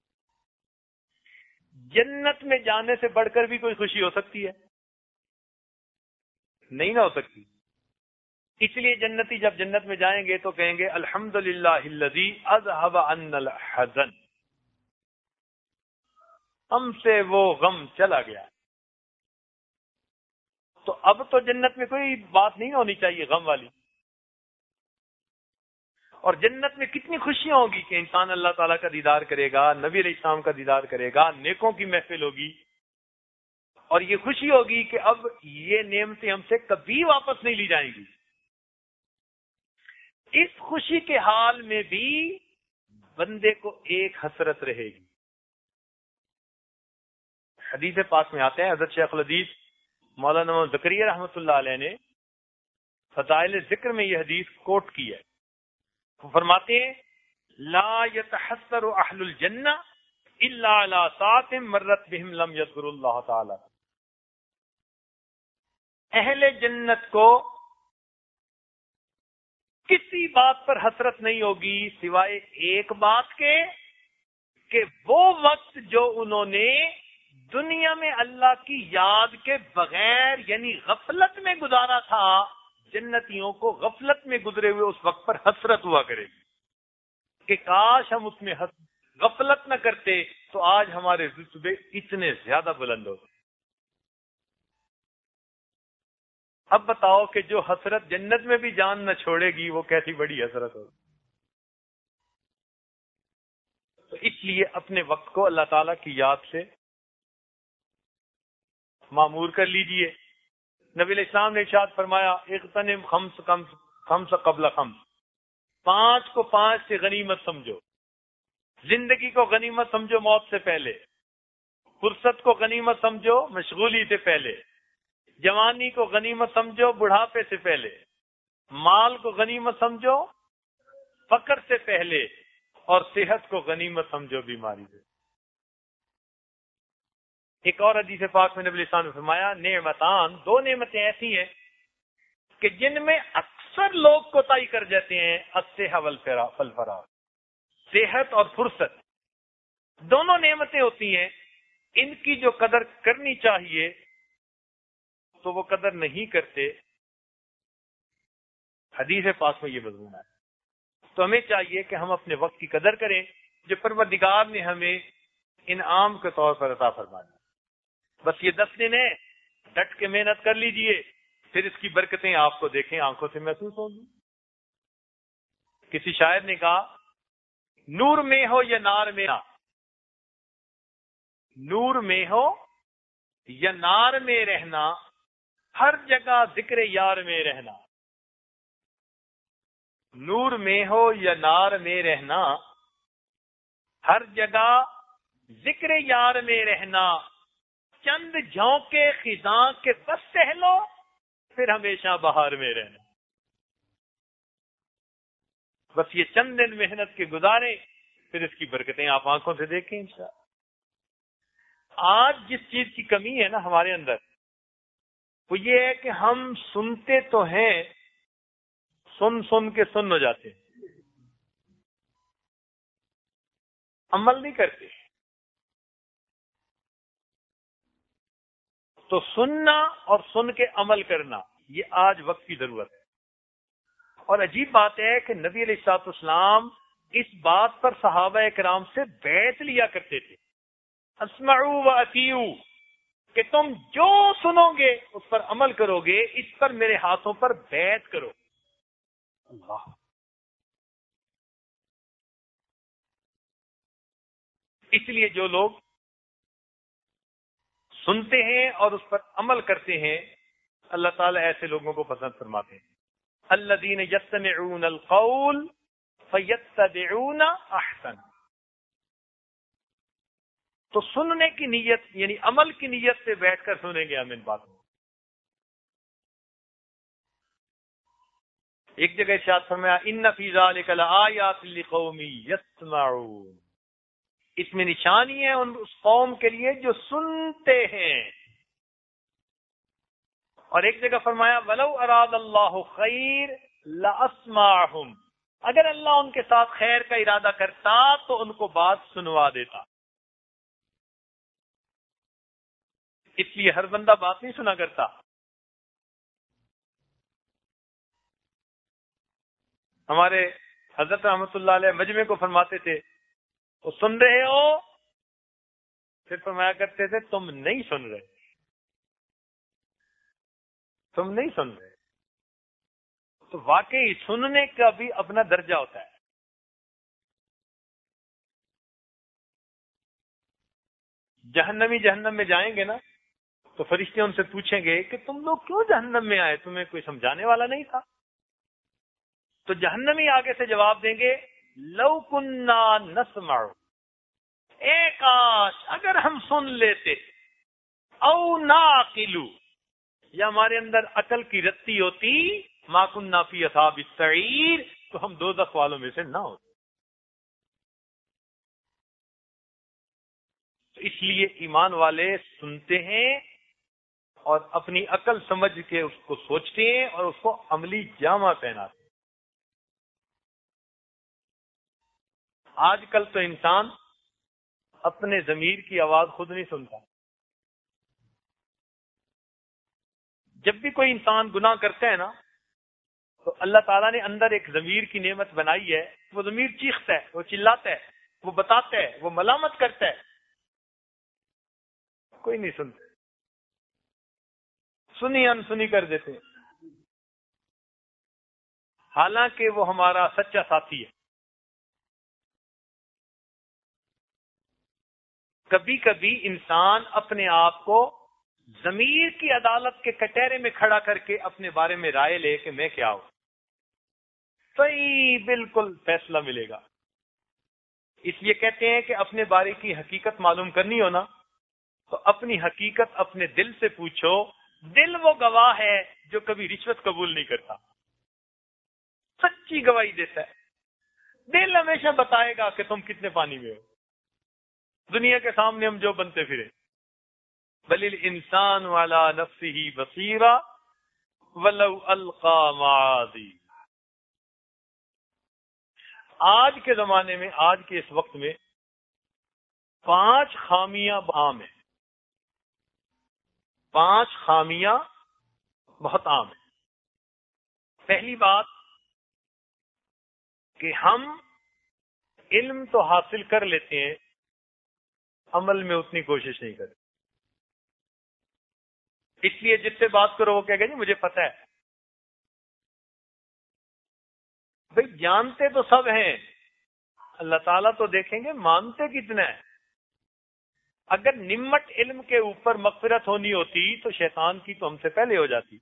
جنت میں جانے سے بڑھ کر بھی کوئی خوشی ہو سکتی ہے؟ نہیں نہ ہو سکتی۔ اس لیے جنتی جب جنت میں جائیں گے تو کہیں گے الحمدللہ الذی اذھب عنا الحزن، ہم سے وہ غم چلا گیا۔ تو اب تو جنت میں کوئی بات نہیں ہونی چاہیے غم والی۔ اور جنت میں کتنی خوشیاں ہوگی کہ انسان اللہ تعالیٰ کا دیدار کرے گا، نبی علیہ السلام کا دیدار کرے گا، نیکوں کی محفل ہوگی، اور یہ خوشی ہوگی کہ اب یہ نعمتیں ہم سے کبھی واپس نہیں لی جائیں گی۔ اس خوشی کے حال میں بھی بندے کو ایک حسرت رہے گی۔ حدیث پاک میں آتے ہیں، حضرت شیخ الحدیث مولانا زکریا رحمۃ اللہ علیہ نے فضائل ذکر میں یہ حدیث کوٹ کی ہے۔ وہ فرماتے ہیں لا يتحسر اہل الجنہ الا علی ساعۃ مرت بهم لم یذکروا اللہ تعالی، اہل جنت کو کسی بات پر حسرت نہیں ہوگی سوائے ایک بات کے کہ وہ وقت جو انہوں نے دنیا میں اللہ کی یاد کے بغیر یعنی غفلت میں گزارا تھا، جنتیوں کو غفلت میں گزرے ہوئے اس وقت پر حسرت ہوا کرے گی کہ کاش ہم اس میں غفلت نہ کرتے تو آج ہمارے رتبے اتنے زیادہ بلند ہوتے۔ اب بتاؤ کہ جو حسرت جنت میں بھی جان نہ چھوڑے گی وہ کیسی بڑی حسرت ہوگی۔ تو اس لیے اپنے وقت کو اللہ تعالیٰ کی یاد سے معمور کر لیجئے۔ نبی علیہ السلام نے ارشاد فرمایا اغتنم خمس خمس قبل خمس، پانچ کو پانچ سے غنیمت سمجھو۔ زندگی کو غنیمت سمجھو موت سے پہلے، فرصت کو غنیمت سمجھو مشغولی سے پہلے، جوانی کو غنیمت سمجھو بڑھاپے سے پہلے، مال کو غنیمت سمجھو فقر سے پہلے، اور صحت کو غنیمت سمجھو بیماری سے۔ ایک اور حدیث پاک میں نبی علیہ السلام نے فرمایا نعمتان، دو نعمتیں ایسی ہیں کہ جن میں اکثر لوگ کوتاہی کر جاتے ہیں، الصحہ والفراغ، صحت اور فرصت، دونوں نعمتیں ہوتی ہیں، ان کی جو قدر کرنی چاہیے تو وہ قدر نہیں کرتے۔ حدیث پاک میں یہ مضمون ہے۔ تو ہمیں چاہیے کہ ہم اپنے وقت کی قدر کریں جو پروردگار نے ہمیں انعام کے طور پر عطا فرمایا۔ بس یہ دس دن ہے، ڈٹ کے محنت کر لیجئے، پھر اس کی برکتیں آپ کو دیکھیں آنکھوں سے محسوس ہوں گی۔ کسی شاعر نے کہا نور میں ہو یا نار میں نہ، نور میں ہو یا نار میں رہنا، ہر جگہ ذکر یار میں رہنا۔ نور میں ہو یا نار میں رہنا، ہر جگہ ذکر یار میں رہنا، چند جھونکے خزاں کے بس سہ لو، پھر ہمیشہ بہار میں رہنا۔ بس یہ چند دن محنت کے گزارے، پھر اس کی برکتیں آپ آنکھوں سے دیکھیں انشاءاللہ۔ آج جس چیز کی کمی ہے نا ہمارے اندر، وہ یہ ہے کہ ہم سنتے تو ہیں، سن سن کے سن ہو جاتے ہیں، عمل نہیں کرتے۔ تو سننا اور سن کے عمل کرنا، یہ آج وقت کی ضرورت ہے۔ اور عجیب بات ہے کہ نبی علیہ الصلوۃ والسلام اس بات پر صحابہ کرام سے بیعت لیا کرتے تھے، اسمعوا و اطیعوا، کہ تم جو سنو گے اس پر عمل کرو گے، اس پر میرے ہاتھوں پر بیعت کرو۔ اللہ، اس لیے جو لوگ سنتے ہیں اور اس پر عمل کرتے ہیں، اللہ تعالیٰ ایسے لوگوں کو پسند فرماتے ہیں۔ الذین یستمعون القول فیتبعون احسن۔ تو سننے کی نیت یعنی عمل کی نیت سے بیٹھ کر سنیں گے ہم ان باتوں کو۔ ایک جگہ ارشاد فرمایا ان فی ذلک لآیات لقوم یسمعون، اس میں نشانی ہے ان اس قوم کے لیے جو سنتے ہیں۔ اور ایک جگہ فرمایا ولو اراد اللہ خیر لاسمعہم، اگر اللہ ان کے ساتھ خیر کا ارادہ کرتا تو ان کو بات سنوا دیتا۔ اس لیے ہر بندہ بات نہیں سنا کرتا۔ ہمارے حضرت رحمۃ اللہ علیہ مجمع کو فرماتے تھے وہ سن رہے ہو، پھر فرمایا کرتے تھے تم نہیں سن رہے، تم نہیں سن رہے۔ تو واقعی سننے کا بھی اپنا درجہ ہوتا ہے۔ جہنمی جہنم میں جائیں گے نا تو فرشتے ان سے پوچھیں گے کہ تم لوگ کیوں جہنم میں آئے، تمہیں کوئی سمجھانے والا نہیں تھا؟ تو جہنمی آگے سے جواب دیں گے لو کننا نسمع، اے کاش اگر ہم سن لیتے، او ناقل، یا ہمارے اندر عقل کی رتی ہوتی، ما کننا فی اصحاب السعیر، تو ہم دوزخ والوں میں سے نہ ہوتے۔ اس لیے ایمان والے سنتے ہیں اور اپنی عقل سمجھ کے اس کو سوچتے ہیں اور اس کو عملی جامہ پہناتے ہیں۔ آج کل تو انسان اپنے ضمیر کی آواز خود نہیں سنتا۔ جب بھی کوئی انسان گناہ کرتا ہے نا تو اللہ تعالیٰ نے اندر ایک ضمیر کی نعمت بنائی ہے، وہ ضمیر چیختا ہے، وہ چلاتا ہے، وہ بتاتا ہے، وہ ملامت کرتا ہے، کوئی نہیں سنتا، سنی انسنی کر دیتے ہیں، حالانکہ وہ ہمارا سچا ساتھی ہے۔ کبھی کبھی انسان اپنے آپ کو ضمیر کی عدالت کے کٹہرے میں کھڑا کر کے اپنے بارے میں رائے لے کہ میں کیا ہوں، صحیح بالکل فیصلہ ملے گا۔ اس لیے کہتے ہیں کہ اپنے بارے کی حقیقت معلوم کرنی ہو نا تو اپنی حقیقت اپنے دل سے پوچھو، دل وہ گواہ ہے جو کبھی رشوت قبول نہیں کرتا، سچی گواہی دیتا ہے۔ دل ہمیشہ بتائے گا کہ تم کتنے پانی میں ہو، دنیا کے سامنے ہم جو بنتے پھرے۔ بل الانسان علی نفسہ بصیرہ ولو القی معاذی۔ آج کے زمانے میں، آج کے اس وقت میں پانچ خامیاں عام ہیں، پانچ خامیاں بہت عام ہیں۔ پہلی بات کہ ہم علم تو حاصل کر لیتے ہیں، عمل میں اتنی کوشش نہیں کرتے۔ اس لیے جس سے بات کرو وہ کہے گا جی مجھے پتہ ہے۔ بھئی جانتے تو سب ہیں، اللہ تعالیٰ تو دیکھیں گے مانتے کتنا ہے۔ اگر نمٹ علم کے اوپر مغفرت ہونی ہوتی تو شیطان کی تو ہم سے پہلے ہو جاتی،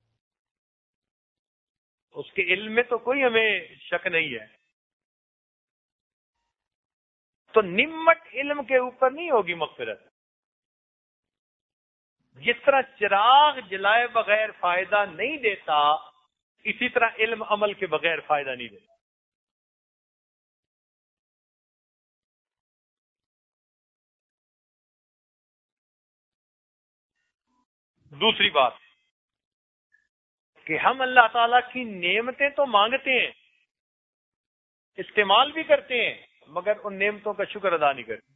اس کے علم میں تو کوئی ہمیں شک نہیں ہے۔ تو نمٹ علم کے اوپر نہیں ہوگی مغفرت۔ جس طرح چراغ جلائے بغیر فائدہ نہیں دیتا، اسی طرح علم عمل کے بغیر فائدہ نہیں دیتا۔ دوسری بات کہ ہم اللہ تعالیٰ کی نعمتیں تو مانگتے ہیں، استعمال بھی کرتے ہیں، مگر ان نعمتوں کا شکر ادا نہیں کرتے۔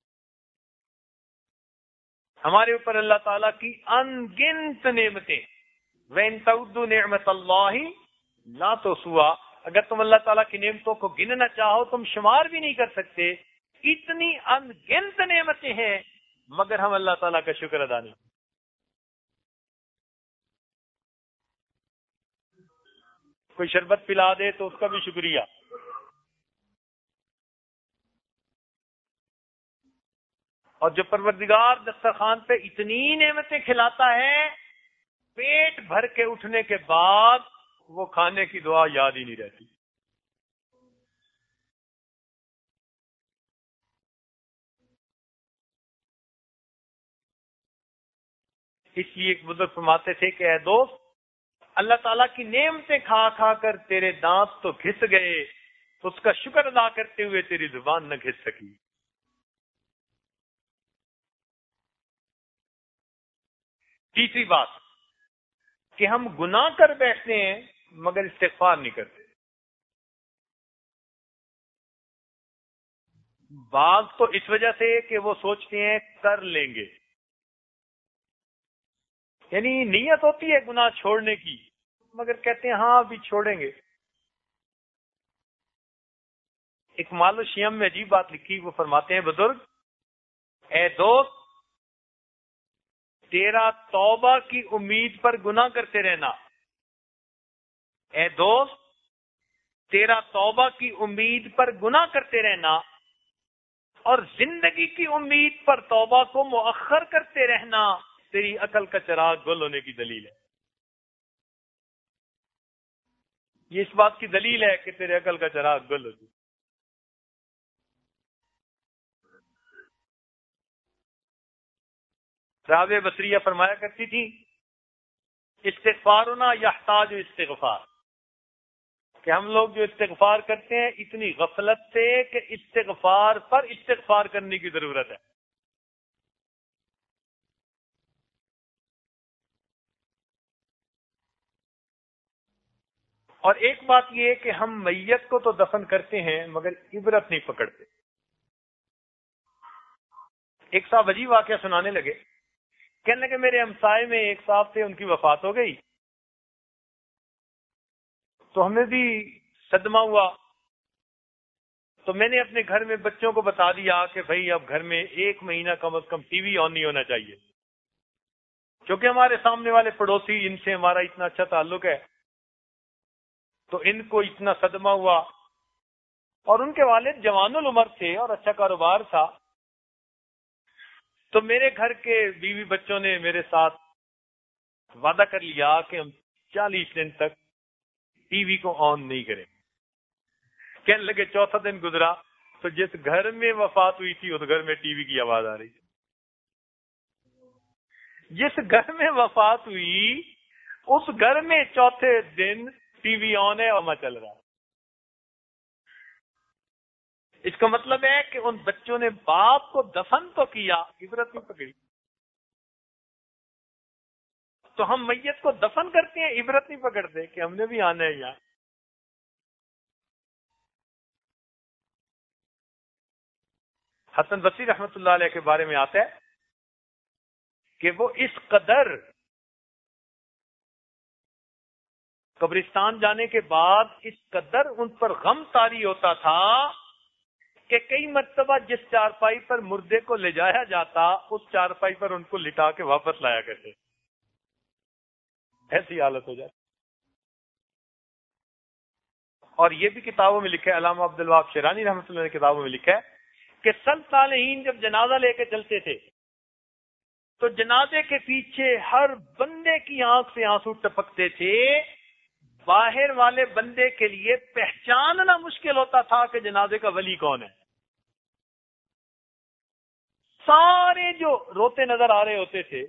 ہمارے اوپر اللہ تعالیٰ کی ان گنت نعمتیں، وَإِن تَعُدُّوا نِعْمَتَ اللَّهِ لا تو سوا، اگر تم اللہ تعالیٰ کی نعمتوں کو گننا چاہو تم شمار بھی نہیں کر سکتے، اتنی ان گنت نعمتیں ہیں مگر ہم اللہ تعالیٰ کا شکر ادا نہیں۔ کوئی شربت پلا دے تو اس کا بھی شکریہ، اور جو پروردگار دسترخوان پہ اتنی نعمتیں کھلاتا ہے، پیٹ بھر کے اٹھنے کے بعد وہ کھانے کی دعا یاد ہی نہیں رہتی۔ اس لیے ایک بزرگ فرماتے تھے کہ اے دوست، اللہ تعالیٰ کی نعمتیں کھا کھا کر تیرے دانت تو گھس گئے، تو اس کا شکر ادا کرتے ہوئے تیری زبان نہ گھس سکی۔ تیسری بات کہ ہم گناہ کر بیٹھتے ہیں مگر استغفار نہیں کرتے۔ بعض تو اس وجہ سے کہ وہ سوچتے ہیں کر لیں گے، یعنی نیت ہوتی ہے گناہ چھوڑنے کی مگر کہتے ہیں ہاں ابھی چھوڑیں گے۔ ایک مال شیم میں عجیب بات لکھی، وہ فرماتے ہیں بزرگ، اے دوست تیرا توبہ کی امید پر گناہ کرتے رہنا، اے دوست تیرا توبہ کی امید پر گناہ کرتے رہنا اور زندگی کی امید پر توبہ کو مؤخر کرتے رہنا تیری عقل کا چراغ گل ہونے کی دلیل ہے۔ یہ اس بات کی دلیل ہے کہ تیرے عقل کا چراغ گل ہو جائے۔ رابعہ بصریہ فرمایا کرتی تھی، استغفارنا یحتاج استغفار، کہ ہم لوگ جو استغفار کرتے ہیں اتنی غفلت سے کہ استغفار پر استغفار کرنے کی ضرورت ہے۔ اور ایک بات یہ ہے کہ ہم میت کو تو دفن کرتے ہیں مگر عبرت نہیں پکڑتے۔ ایک صاحب عجیب واقعہ سنانے لگے، کہنے لگے میرے ہمسائے میں ایک صاحب تھے، ان کی وفات ہو گئی تو ہمیں بھی صدمہ ہوا، تو میں نے اپنے گھر میں بچوں کو بتا دیا کہ بھائی اب گھر میں ایک مہینہ کم از کم ٹی وی آن نہیں ہونا چاہیے، کیونکہ ہمارے سامنے والے پڑوسی ان سے ہمارا اتنا اچھا تعلق ہے، تو ان کو اتنا صدمہ ہوا۔ اور ان کے والد جوان العمر تھے اور اچھا کاروبار تھا، تو میرے گھر کے بیوی بچوں نے میرے ساتھ وعدہ کر لیا کہ ہم چالیس دن تک ٹی وی کو آن نہیں کریں۔ کہنے لگے چوتھا دن گزرا تو جس گھر میں وفات ہوئی تھی اس گھر میں ٹی وی کی آواز آ رہی تھی، جس گھر میں وفات ہوئی اس گھر میں چوتھے دن ٹی وی آن ہے اور میں چل رہا ہے۔ اس کا مطلب ہے کہ ان بچوں نے باپ کو دفن تو کیا، عبرت نہیں پکڑی۔ تو ہم میت کو دفن کرتے ہیں، عبرت نہیں پکڑتے کہ ہم نے بھی آنا ہے یہاں۔ حسن بصری رحمۃ اللہ علیہ کے بارے میں آتا ہے کہ وہ اس قدر قبرستان جانے کے بعد اس قدر ان پر غم طاری ہوتا تھا کہ کئی مرتبہ جس چارپائی پر مردے کو لے جایا جاتا اس چارپائی پر ان کو لٹا کے واپس لایا کرتے، ایسی حالت ہو جاتی۔ اور یہ بھی کتابوں میں لکھا ہے، علامہ عبد الوہاب شیرانی رحمۃ اللہ نے کتابوں میں لکھا ہے کہ سلف صالحین جب جنازہ لے کے چلتے تھے تو جنازے کے پیچھے ہر بندے کی آنکھ سے آنسو ٹپکتے تھے، باہر والے بندے کے لیے پہچاننا مشکل ہوتا تھا کہ جنازے کا ولی کون ہے۔ سارے جو روتے نظر آ رہے ہوتے تھے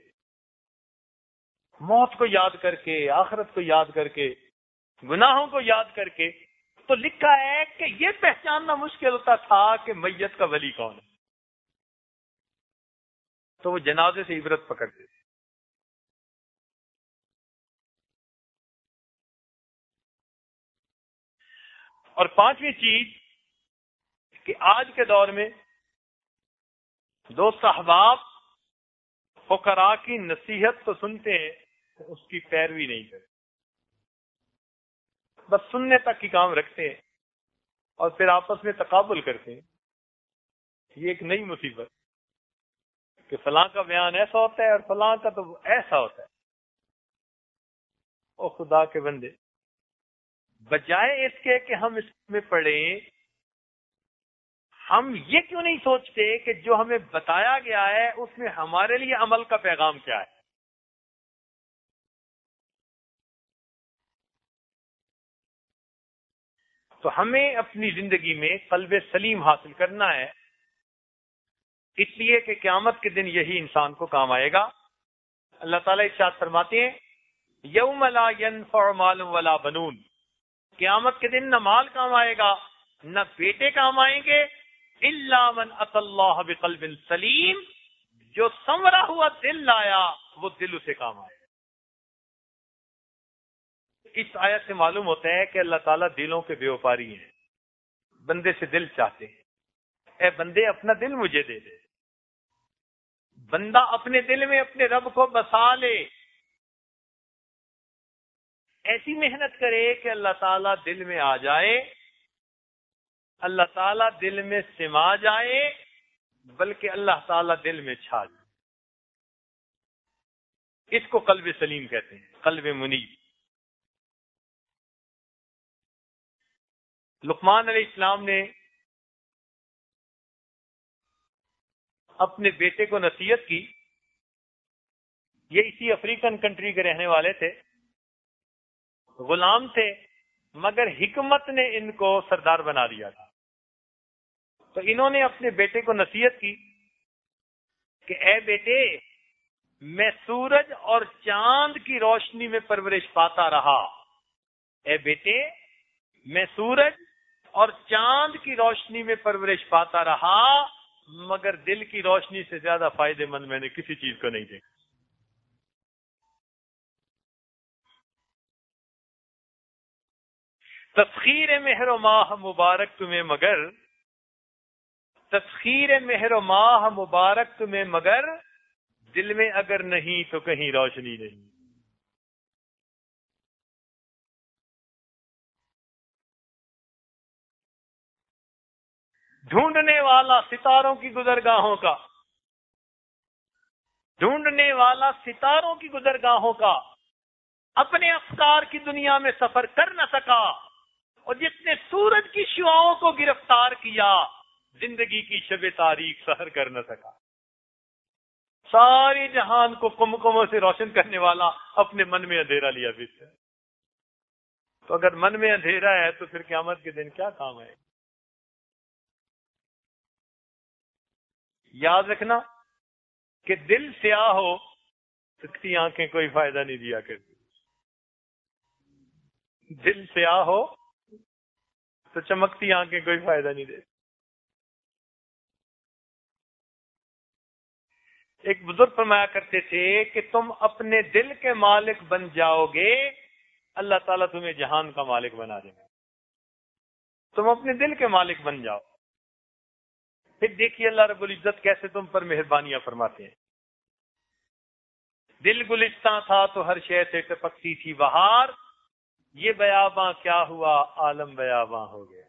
موت کو یاد کر کے، آخرت کو یاد کر کے، گناہوں کو یاد کر کے، تو لکھا ہے کہ یہ پہچاننا مشکل ہوتا تھا کہ میت کا ولی کون ہے، تو وہ جنازے سے عبرت پکڑتے تھے۔ اور پانچویں چیز کہ آج کے دور میں دوست احباب فقراء کی نصیحت تو سنتے ہیں، اس کی پیروی نہیں کرتے۔ بس سننے تک کی کام رکھتے ہیں اور پھر آپس میں تقابل کرتے ہیں. یہ ایک نئی مصیبت کہ فلاں کا بیان ایسا ہوتا ہے اور فلاں کا تو ایسا ہوتا ہے. او خدا کے بندے، بجائے اس کے کہ ہم اس میں پڑھیں، ہم یہ کیوں نہیں سوچتے کہ جو ہمیں بتایا گیا ہے اس میں ہمارے لیے عمل کا پیغام کیا ہے؟ تو ہمیں اپنی زندگی میں قلب سلیم حاصل کرنا ہے، اس لیے کہ قیامت کے دن یہی انسان کو کام آئے گا. اللہ تعالیٰ ارشاد فرماتے ہیں یوم لا ينفع مال ولا بنون، قیامت کے دن نہ مال کام آئے گا نہ بیٹے کام آئیں گے، الا من اتى اللہ بقلب سلیم، جو سنورا ہوا دل لایا وہ دل اسے کام آئے. اس آیت سے معلوم ہوتا ہے کہ اللہ تعالیٰ دلوں کے بے وفاری ہیں، بندے سے دل چاہتے ہیں. اے بندے اپنا دل مجھے دے دے. بندہ اپنے دل میں اپنے رب کو بسا لے، ایسی محنت کرے کہ اللہ تعالیٰ دل میں آ جائے، اللہ تعالیٰ دل میں سما جائے، بلکہ اللہ تعالیٰ دل میں چھا جائے. اس کو قلب سلیم کہتے ہیں، قلب منیب. لقمان علیہ السلام نے اپنے بیٹے کو نصیحت کی. یہ اسی افریقن کنٹری کے رہنے والے تھے، غلام تھے، مگر حکمت نے ان کو سردار بنا دیا تھا. تو انہوں نے اپنے بیٹے کو نصیحت کی کہ اے بیٹے، میں سورج اور چاند کی روشنی میں پرورش پاتا رہا. اے بیٹے، میں سورج اور چاند کی روشنی میں پرورش پاتا رہا، مگر دل کی روشنی سے زیادہ فائدے مند میں نے کسی چیز کو نہیں دیکھا. تسخیر مہر و ماہ مبارک تمہیں مگر تسخیر مہر و ماہ مبارک تمہیں مگر دل میں اگر نہیں تو کہیں روشنی نہیں. ڈھونڈنے والا ستاروں کی گزرگاہوں کا ڈھونڈنے والا ستاروں کی گزرگاہوں کا اپنے افکار کی دنیا میں سفر کر نہ سکا، اور جس نے سورج کی شعاؤں کو گرفتار کیا زندگی کی شب تاریخ سحر کر نہ سکا. سارے جہان کو کمکموں سے روشن کرنے والا اپنے من میں اندھیرا لیا بیچ ہے. تو اگر من میں اندھیرا ہے تو پھر قیامت کے دن کیا کام ہے؟ یاد رکھنا کہ دل سیاہ ہو سکتی آنکھیں کوئی فائدہ نہیں دیا کرتی. دل سیاہ ہو تو چمکتی آنکھیں کوئی فائدہ نہیں دیتی. ایک بزرگ فرمایا کرتے تھے کہ تم اپنے دل کے مالک بن جاؤ گے، اللہ تعالیٰ تمہیں جہان کا مالک بنا دے گا. تم اپنے دل کے مالک بن جاؤ. پھر دیکھیے اللہ رب العزت کیسے تم پر مہربانیاں فرماتے ہیں. دل گلستاں تھا تو ہر شے سے ٹپکتی تھی بہار، یہ بیاباں کیا ہوا عالم بیاباں ہو گیا.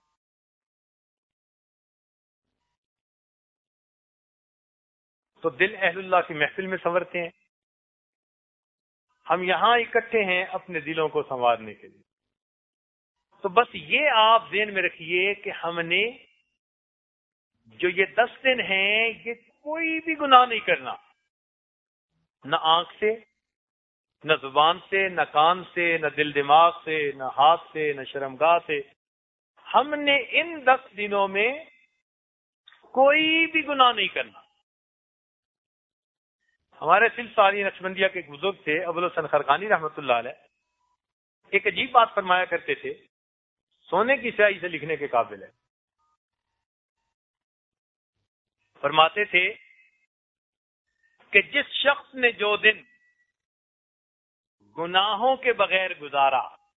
تو دل اہل اللہ کی محفل میں سنورتے ہیں. ہم یہاں اکٹھے ہیں اپنے دلوں کو سنوارنے کے لیے. تو بس یہ آپ ذہن میں رکھیے کہ ہم نے جو یہ دس دن ہیں یہ کوئی بھی گناہ نہیں کرنا، نہ آنکھ سے، نہ زبان سے، نہ کان سے، نہ دل دماغ سے، نہ ہاتھ سے، نہ شرمگاہ سے. ہم نے ان دس دنوں میں کوئی بھی گناہ نہیں کرنا. ہمارے سلسلہ نقشبندیہ کے ایک بزرگ تھے ابوالحسن خرقانی رحمۃ اللہ علیہ، ایک عجیب بات فرمایا کرتے تھے، سونے کی سیاہی سے لکھنے کے قابل ہے. فرماتے تھے کہ جس شخص نے جو دن گناہوں کے بغیر گزارا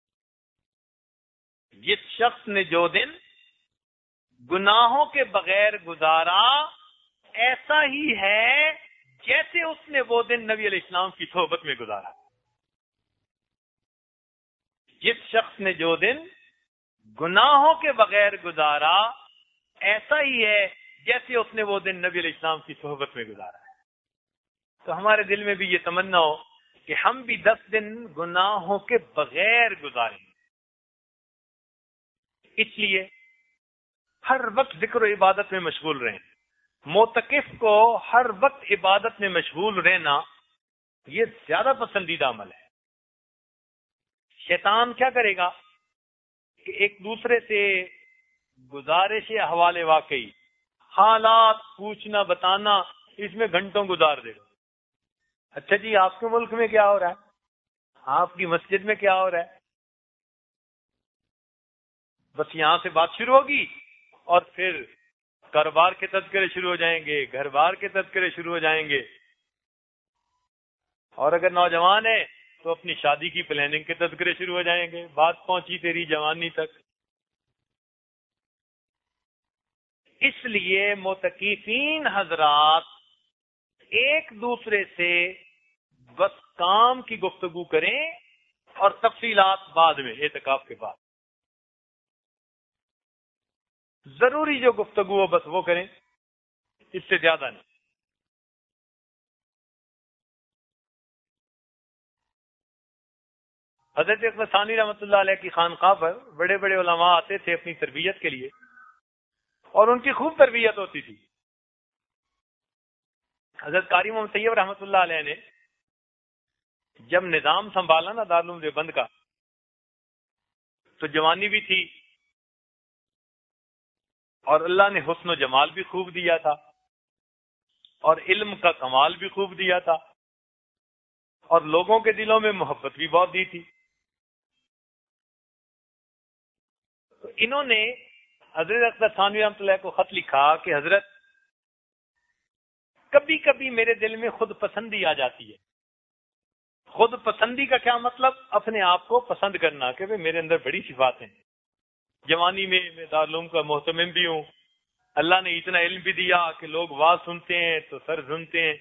جس شخص نے جو دن گناہوں کے بغیر گزارا ایسا ہی ہے جیسے اس نے وہ دن نبی علیہ السلام کی صحبت میں گزارا. جس شخص نے جو دن گناہوں کے بغیر گزارا ایسا ہی ہے جیسے اس نے وہ دن نبی علیہ السلام کی صحبت میں گزارا ہے. تو ہمارے دل میں بھی یہ تمنا ہو کہ ہم بھی دس دن گناہوں کے بغیر گزاریں. اس لیے ہر وقت ذکر و عبادت میں مشغول رہیں. معتکف کو ہر وقت عبادت میں مشغول رہنا یہ زیادہ پسندیدہ عمل ہے. شیطان کیا کرے گا کہ ایک دوسرے سے گزارش حوالے واقعی حالات پوچھنا بتانا اس میں گھنٹوں گزار دے گا. اچھا جی آپ کے ملک میں کیا ہو رہا ہے، آپ کی مسجد میں کیا ہو رہا ہے، بس یہاں سے بات شروع ہوگی اور پھر کاروبار کے تذکرے شروع ہو جائیں گے، گھر بار کے تذکرے شروع ہو جائیں گے، اور اگر نوجوان ہے تو اپنی شادی کی پلاننگ کے تذکرے شروع ہو جائیں گے. بات پہنچی تیری جوانی تک. اس لیے معتکفین حضرات ایک دوسرے سے بس کام کی گفتگو کریں اور تفصیلات بعد میں اعتکاف کے بعد. ضروری جو گفتگو ہو بس وہ کریں، اس سے زیادہ نہیں. حضرت احمد ثانی رحمۃ اللہ علیہ کی خانقاہ پر بڑے بڑے علماء آتے تھے اپنی تربیت کے لیے، اور ان کی خوب تربیت ہوتی تھی. حضرت قاری محمد طیب رحمۃ اللہ علیہ نے جب نظام سنبھالا نا دارالعلوم دیوبند کا، تو جوانی بھی تھی اور اللہ نے حسن و جمال بھی خوب دیا تھا اور علم کا کمال بھی خوب دیا تھا اور لوگوں کے دلوں میں محبت بھی بہت دی تھی. تو انہوں نے حضرت اقدس ثانوی رحمۃ اللہ کو خط لکھا کہ حضرت کبھی کبھی میرے دل میں خود پسندی آ جاتی ہے. خود پسندی کا کیا مطلب؟ اپنے آپ کو پسند کرنا کہ بھئی میرے اندر بڑی صفات ہیں. جوانی میں میں دارالعلوم کا محتمم بھی ہوں، اللہ نے اتنا علم بھی دیا کہ لوگ واز سنتے ہیں تو سر سنتے ہیں،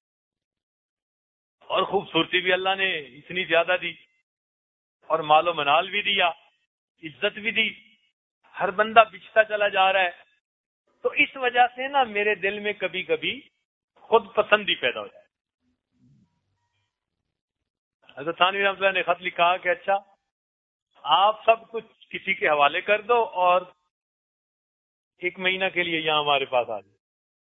اور خوبصورتی بھی اللہ نے اتنی زیادہ دی اور مال و منال بھی دیا، عزت بھی دی. ہر بندہ بچتا چلا جا رہا ہے. تو اس وجہ سے نا میرے دل میں کبھی کبھی خود پسندی پیدا ہو جائے. حضرت ثانوی رحمۃ اللہ نے خط لکھا کہ اچھا آپ سب کچھ کسی کے حوالے کر دو اور ایک مہینہ کے لیے یہاں ہمارے پاس آ جائے.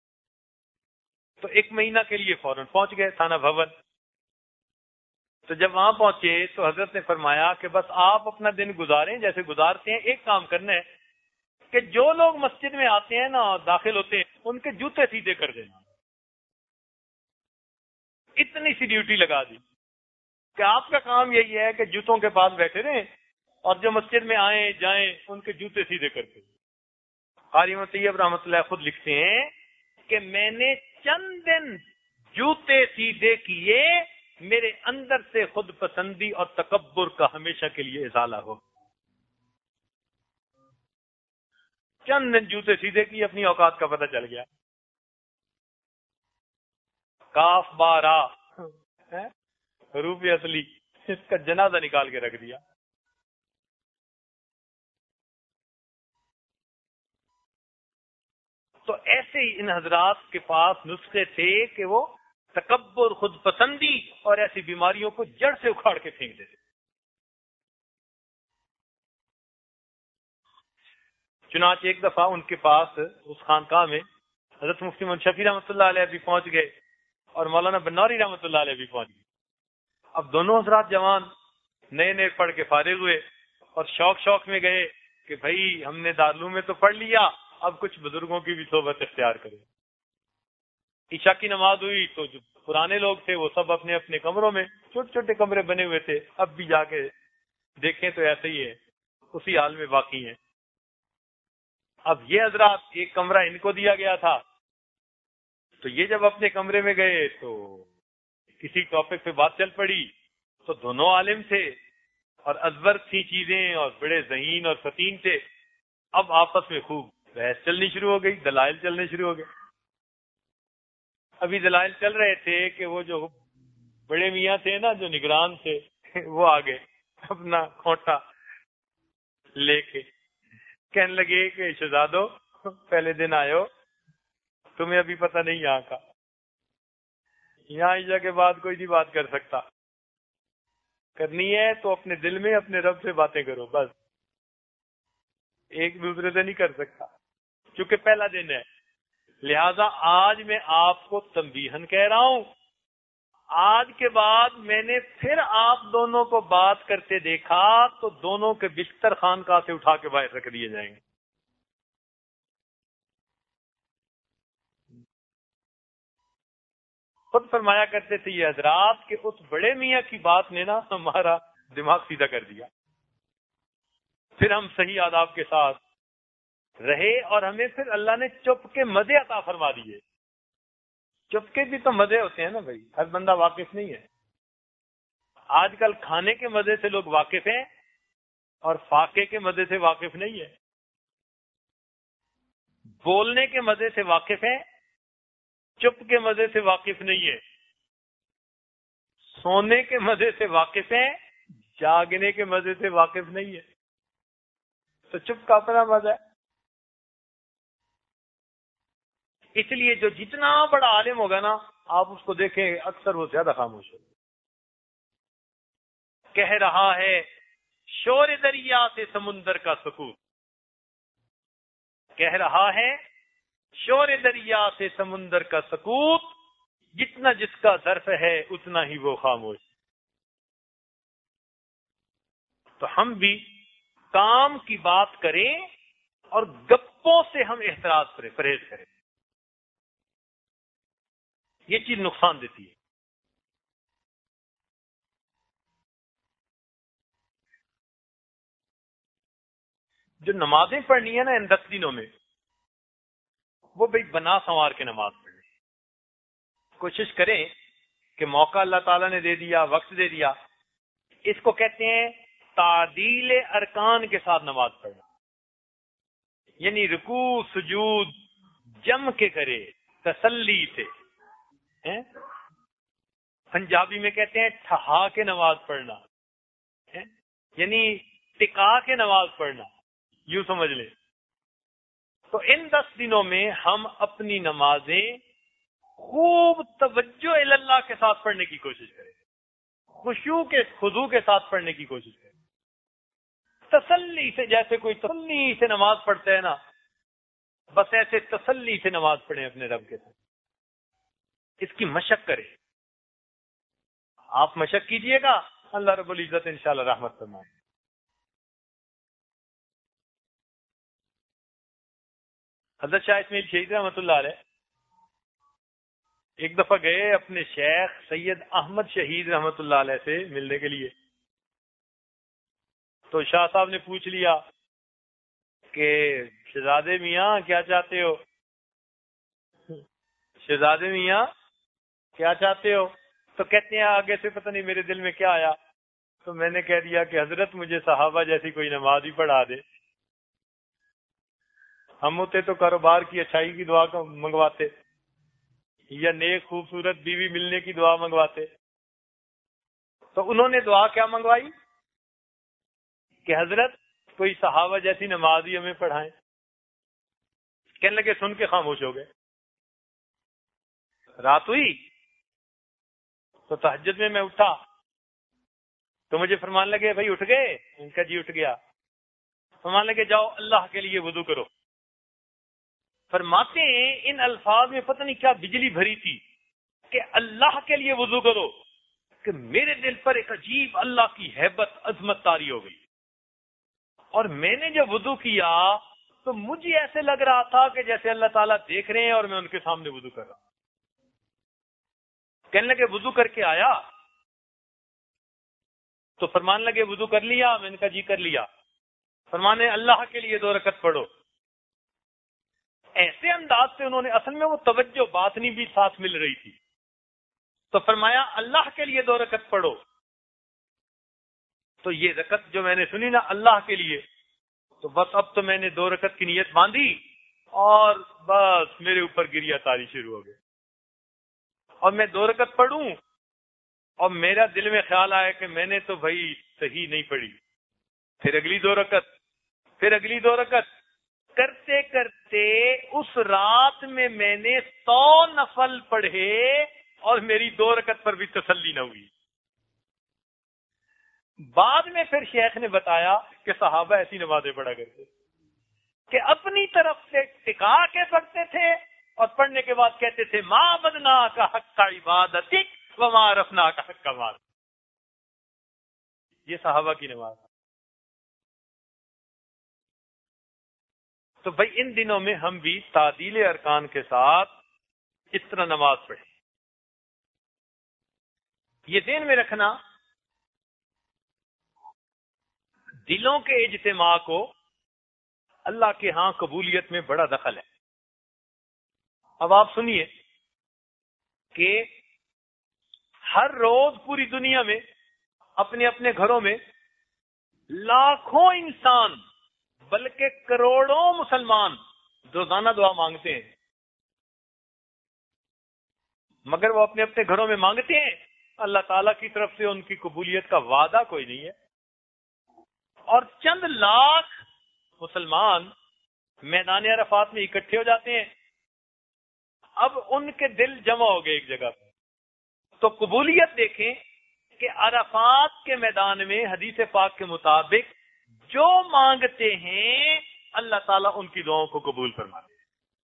تو ایک مہینہ کے لیے فوراً پہنچ گئے تھانہ بھون. تو جب وہاں پہنچے تو حضرت نے فرمایا کہ بس آپ اپنا دن گزاریں جیسے گزارتے ہیں. ایک کام کرنا ہے کہ جو لوگ مسجد میں آتے ہیں نا داخل ہوتے ہیں ان کے جوتے سیدھے کر دینا. اتنی سی ڈیوٹی لگا دی کہ آپ کا کام یہی ہے کہ جوتوں کے پاس بیٹھے رہیں اور جو مسجد میں آئیں جائیں ان کے جوتے سیدھے کرتے. قاری محمد طیب رحمۃ اللہ خود لکھتے ہیں کہ میں نے چند دن جوتے سیدھے کیے، میرے اندر سے خود پسندی اور تکبر کا ہمیشہ کے لیے ازالہ ہو. چند دن جوتے سیدھے کی، اپنی اوقات کا پتہ چل گیا. کاف بارا حروف اصلی اس کا جنازہ نکال کے رکھ دیا. تو ایسے ہی ان حضرات کے پاس نسخے تھے کہ وہ تکبر، خود پسندی اور ایسی بیماریوں کو جڑ سے اکھاڑ کے پھینک دیتے. چنانچہ ایک دفعہ ان کے پاس اس خانقاہ میں حضرت مفتی محمد شفیع رحمۃ اللہ علیہ بھی پہنچ گئے اور مولانا بنوری رحمۃ اللہ علیہ بھی پہنچ گئے. اب دونوں حضرات جوان نئے نئے پڑھ کے فارغ ہوئے اور شوق شوق میں گئے کہ بھائی ہم نے دارالعلوم میں تو پڑھ لیا، اب کچھ بزرگوں کی بھی صحبت اختیار کریں. عشاء کی نماز ہوئی تو جو پرانے لوگ تھے وہ سب اپنے اپنے کمروں میں، چھوٹے چھوٹے کمرے بنے ہوئے تھے، اب بھی جا کے دیکھیں تو ایسے ہی ہے، اسی حال میں باقی ہیں. اب یہ حضرات ایک کمرہ ان کو دیا گیا تھا، تو یہ جب اپنے کمرے میں گئے تو کسی ٹاپک پہ بات چل پڑی تو دونوں عالم تھے اور ازبر تھی چیزیں اور بڑے ذہین اور فتین تھے. اب آپس میں خوب بحث چلنی شروع ہو گئی، دلائل چلنے شروع ہو گئے. ابھی دلائل چل رہے تھے کہ وہ جو بڑے میاں تھے نا جو نگران تھے وہ آ گئے. اپنا کھوٹا لے کے کہنے لگے کہ شہزادو پہلے دن آئے ہو، تمہیں ابھی پتہ نہیں یہاں کا، یہاں عشاء کے بعد کوئی نہیں بات کر سکتا، کرنی ہے تو اپنے دل میں اپنے رب سے باتیں کرو، بس ایک دوسرے سے نہیں کر سکتا، کیونکہ پہلا دن ہے۔ لہذا آج میں آپ کو تنبیہن کہہ رہا ہوں، آج کے بعد میں نے پھر آپ دونوں کو بات کرتے دیکھا تو دونوں کے بستر خانقاہ سے اٹھا کے باہر رکھ دیے جائیں گے۔ خود فرمایا کرتے تھے یہ حضرات کہ اس بڑے میاں کی بات نے نا ہمارا دماغ سیدھا کر دیا، پھر ہم صحیح آداب کے ساتھ رہے اور ہمیں پھر اللہ نے چپ کے مزے عطا فرما دیے۔ چپ کے بھی تو مزے ہوتے ہیں نا بھائی، ہر بندہ واقف نہیں ہے۔ آج کل کھانے کے مزے سے لوگ واقف ہیں اور فاقے کے مزے سے واقف نہیں ہے، بولنے کے مزے سے واقف ہیں، چپ کے مزے سے واقف نہیں ہے، سونے کے مزے سے واقف ہیں، جاگنے کے مزے سے واقف نہیں ہے۔ تو چپ کا اپنا مزہ ہے۔ اس لیے جو جتنا بڑا عالم ہوگا نا، آپ اس کو دیکھیں اکثر وہ زیادہ خاموش ہوگا۔ کہہ رہا ہے شور دریا سے سمندر کا سکوت، کہہ رہا ہے شور دریا سے سمندر کا سکوت، جتنا جس کا ظرف ہے اتنا ہی وہ خاموش۔ تو ہم بھی کام کی بات کریں اور گپوں سے ہم احتراز کریں، پرہیز کریں، یہ چیز نقصان دیتی ہے۔ جو نمازیں پڑھنی ہے نا ان دس دنوں میں، وہ بھائی بنا سنوار کے نماز پڑھیں، کوشش کریں کہ موقع اللہ تعالیٰ نے دے دیا، وقت دے دیا، اس کو کہتے ہیں تعدیل ارکان کے ساتھ نماز پڑھنا، یعنی رکوع سجود جم کے کرے، تسلی سے۔ پنجابی میں کہتے ہیں ٹھہا کے نماز پڑھنا، یعنی ٹکا کے نماز پڑھنا، یوں سمجھ لیں۔ تو ان دس دنوں میں ہم اپنی نمازیں خوب توجہ اللہ کے ساتھ پڑھنے کی کوشش کریں، خشوع کے خضوع کے ساتھ پڑھنے کی کوشش کریں، تسلی سے، جیسے کوئی تسلی سے نماز پڑھتا ہے نا، بس ایسے تسلی سے نماز پڑھیں اپنے رب کے ساتھ، اس کی مشق کریں۔ آپ مشق کیجئے گا، اللہ رب العزت انشاءاللہ رحمت فرمائے۔ حضرت شاہ اسماعیل شہید رحمۃ اللہ علیہ ایک دفعہ گئے اپنے شیخ سید احمد شہید رحمۃ اللہ علیہ سے ملنے کے لیے، تو شاہ صاحب نے پوچھ لیا کہ شہزادے میاں کیا چاہتے ہو، شہزادے میاں کیا چاہتے ہو؟ تو کہتے ہیں آگے سے پتہ نہیں میرے دل میں کیا آیا، تو میں نے کہہ دیا کہ حضرت مجھے صحابہ جیسی کوئی نماز ہی پڑھا دے، ہم ہوتے تو کاروبار کی اچھائی کی دعا منگواتے یا نیک خوبصورت بیوی ملنے کی دعا منگواتے۔ تو انہوں نے دعا کیا منگوائی کہ حضرت کوئی صحابہ جیسی نماز ہی ہمیں پڑھائیں۔ کہنے لگے، سن کے خاموش ہو گئے۔ رات ہوئی تو تہجد میں میں اٹھا تو مجھے فرمان لگے بھائی اٹھ گئے؟ ان کا جی اٹھ گیا۔ فرمان لگے جاؤ اللہ کے لیے وضو کرو۔ فرماتے ہیں ان الفاظ میں پتہ نہیں کیا بجلی بھری تھی کہ اللہ کے لیے وضو کرو، کہ میرے دل پر ایک عجیب اللہ کی ہیبت عظمت طاری ہو گئی، اور میں نے جب وضو کیا تو مجھے ایسے لگ رہا تھا کہ جیسے اللہ تعالیٰ دیکھ رہے ہیں اور میں ان کے سامنے وضو کر رہا ہوں۔ کہنے لگے وضو کر کے آیا؟ تو فرمان لگے وضو کر لیا؟ میں نے کہا جی کر لیا۔ فرمانے اللہ کے لیے دو رکعت پڑھو۔ ایسے انداز سے انہوں نے، اصل میں وہ توجہ باطنی بھی ساتھ مل رہی تھی، تو فرمایا اللہ کے لیے دو رکعت پڑھو۔ تو یہ رکعت جو میں نے سنی نا اللہ کے لیے، تو بس اب تو میں نے دو رکعت کی نیت باندھی اور بس میرے اوپر گریہ تاری شروع ہو گئے، اور میں دو رکعت پڑھوں اور میرا دل میں خیال آیا کہ میں نے تو بھائی صحیح نہیں پڑی، پھر اگلی دو رکعت، پھر اگلی دو رکعت کرتے کرتے اس رات میں میں نے سو نفل پڑھے اور میری دو رکعت پر بھی تسلی نہ ہوئی۔ بعد میں پھر شیخ نے بتایا کہ صحابہ ایسی نمازیں پڑھا کرتے کہ اپنی طرف سے ٹکا کے پڑھتے تھے اور پڑھنے کے بعد کہتے تھے ما بدنا کا حق کا عبادتک وما رفنا کا حق کا مال۔ یہ صحابہ کی نماز۔ تو بھائی ان دنوں میں ہم بھی تعدیل ارکان کے ساتھ اس طرح نماز پڑھیں۔ یہ ذہن میں رکھنا دلوں کے اجتماع کو اللہ کے ہاں قبولیت میں بڑا دخل ہے۔ اب آپ سنیے کہ ہر روز پوری دنیا میں اپنے اپنے گھروں میں لاکھوں انسان بلکہ کروڑوں مسلمان روزانہ دعا مانگتے ہیں، مگر وہ اپنے اپنے گھروں میں مانگتے ہیں، اللہ تعالیٰ کی طرف سے ان کی قبولیت کا وعدہ کوئی نہیں ہے۔ اور چند لاکھ مسلمان میدان عرفات میں اکٹھے ہو جاتے ہیں، اب ان کے دل جمع ہو گئے ایک جگہ پر، تو قبولیت دیکھیں کہ عرفات کے میدان میں حدیث پاک کے مطابق جو مانگتے ہیں اللہ تعالیٰ ان کی دعاؤں کو قبول فرماتے ہیں،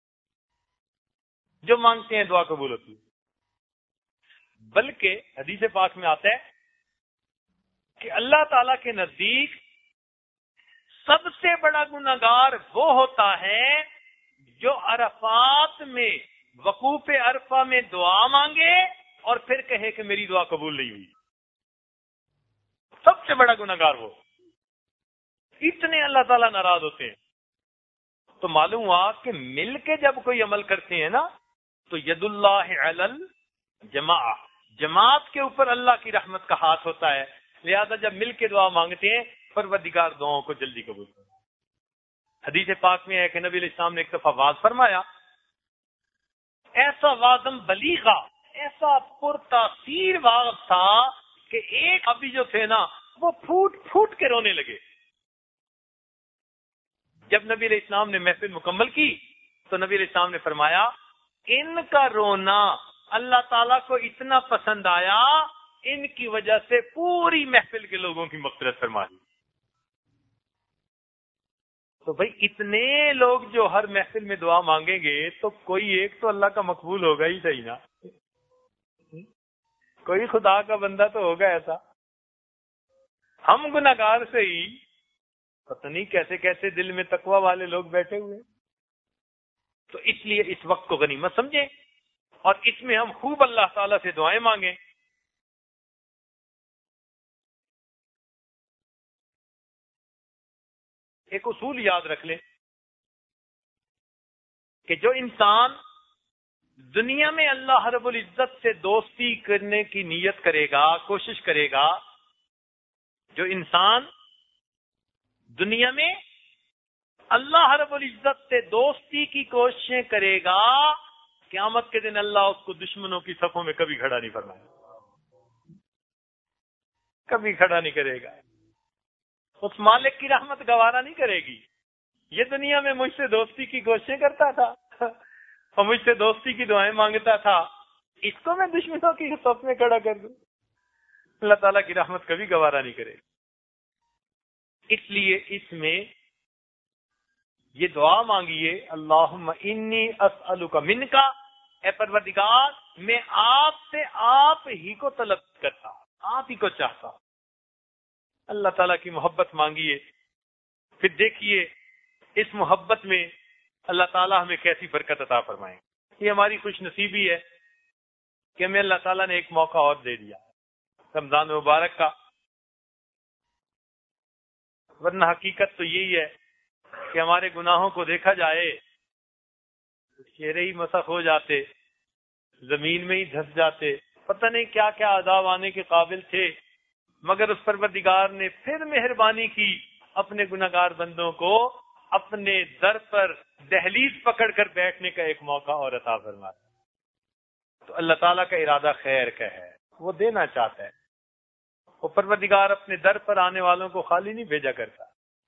جو مانگتے ہیں دعا قبول ہوتی ہے۔ بلکہ حدیث پاک میں آتا ہے کہ اللہ تعالیٰ کے نزدیک سب سے بڑا گناہگار وہ ہوتا ہے جو عرفات میں وقوف عرفہ میں دعا مانگے اور پھر کہے کہ میری دعا قبول نہیں ہوئی۔ سب سے بڑا گناہگار وہ، اتنے اللہ تعالیٰ ناراض ہوتے ہیں۔ تو معلوم ہوا کہ مل کے جب کوئی عمل کرتے ہیں نا تو ید اللہ علی الجماع، جماعت کے اوپر اللہ کی رحمت کا ہاتھ ہوتا ہے، لہذا جب مل کے دعا مانگتے ہیں پروردگار دعاؤں کو جلدی قبول کرتا ہے۔ حدیث پاک میں ہے کہ نبی علیہ السلام نے ایک دفعہ واعظ فرمایا، ایسا واعظم بلیغا، ایسا پرتاثیر واعظ تھا کہ ایک ابھی جو تھے نا وہ پھوٹ پھوٹ کے رونے لگے۔ جب نبی علیہ السلام نے محفل مکمل کی تو نبی علیہ السلام نے فرمایا ان کا رونا اللہ تعالیٰ کو اتنا پسند آیا، ان کی وجہ سے پوری محفل کے لوگوں کی مغفرت فرما دی۔ تو بھائی اتنے لوگ جو ہر محفل میں دعا مانگیں گے تو کوئی ایک تو اللہ کا مقبول ہوگا ہی صحیح نا، کوئی خدا کا بندہ تو ہوگا ایسا۔ ہم گناہگار سے ہی پتہ نہیں کیسے کیسے دل میں تقوی والے لوگ بیٹھے ہوئے۔ تو اس لیے اس وقت کو غنیمت سمجھیں اور اس میں ہم خوب اللہ تعالیٰ سے دعائیں مانگیں۔ ایک اصول یاد رکھ لیں کہ جو انسان دنیا میں اللہ رب العزت سے دوستی کرنے کی نیت کرے گا، کوشش کرے گا، جو انسان دنیا میں اللہ رب العزت سے دوستی کی کوششیں کرے گا، قیامت کے دن اللہ اس کو دشمنوں کی صفوں میں کبھی کھڑا نہیں فرمائے گا، کبھی کھڑا نہیں کرے گا۔ اس مالک کی رحمت گوارا نہیں کرے گی، یہ دنیا میں مجھ سے دوستی کی کوششیں کرتا تھا اور مجھ سے دوستی کی دعائیں مانگتا تھا، اس کو میں دشمنوں کی صف میں کھڑا کر دوں، اللہ تعالیٰ کی رحمت کبھی گوارا نہیں کرے گی۔ اس لیے اس میں یہ دعا مانگیے، اللہم انی اسألک منک، اے پروردگار میں آپ سے آپ ہی کو طلب کرتا ہوں، آپ ہی کو چاہتا ہوں۔ اللہ تعالیٰ کی محبت مانگیے، پھر دیکھیے اس محبت میں اللہ تعالیٰ ہمیں کیسی برکت عطا فرمائیں۔ یہ ہماری خوش نصیبی ہے کہ ہمیں اللہ تعالیٰ نے ایک موقع اور دے دیا رمضان مبارک کا، ورنہ حقیقت تو یہی ہے کہ ہمارے گناہوں کو دیکھا جائے چہرے ہی مسخ ہو جاتے، زمین میں ہی دھس جاتے، پتہ نہیں کیا کیا عذاب آنے کے قابل تھے، مگر اس پروردگار نے پھر مہربانی کی، اپنے گناہگار بندوں کو اپنے در پر دہلیز پکڑ کر بیٹھنے کا ایک موقع اور عطا فرمایا۔ تو اللہ تعالیٰ کا ارادہ خیر کا ہے، وہ دینا چاہتا ہے، وہ پروردگار اپنے در پر آنے والوں کو خالی نہیں بھیجا کرتا.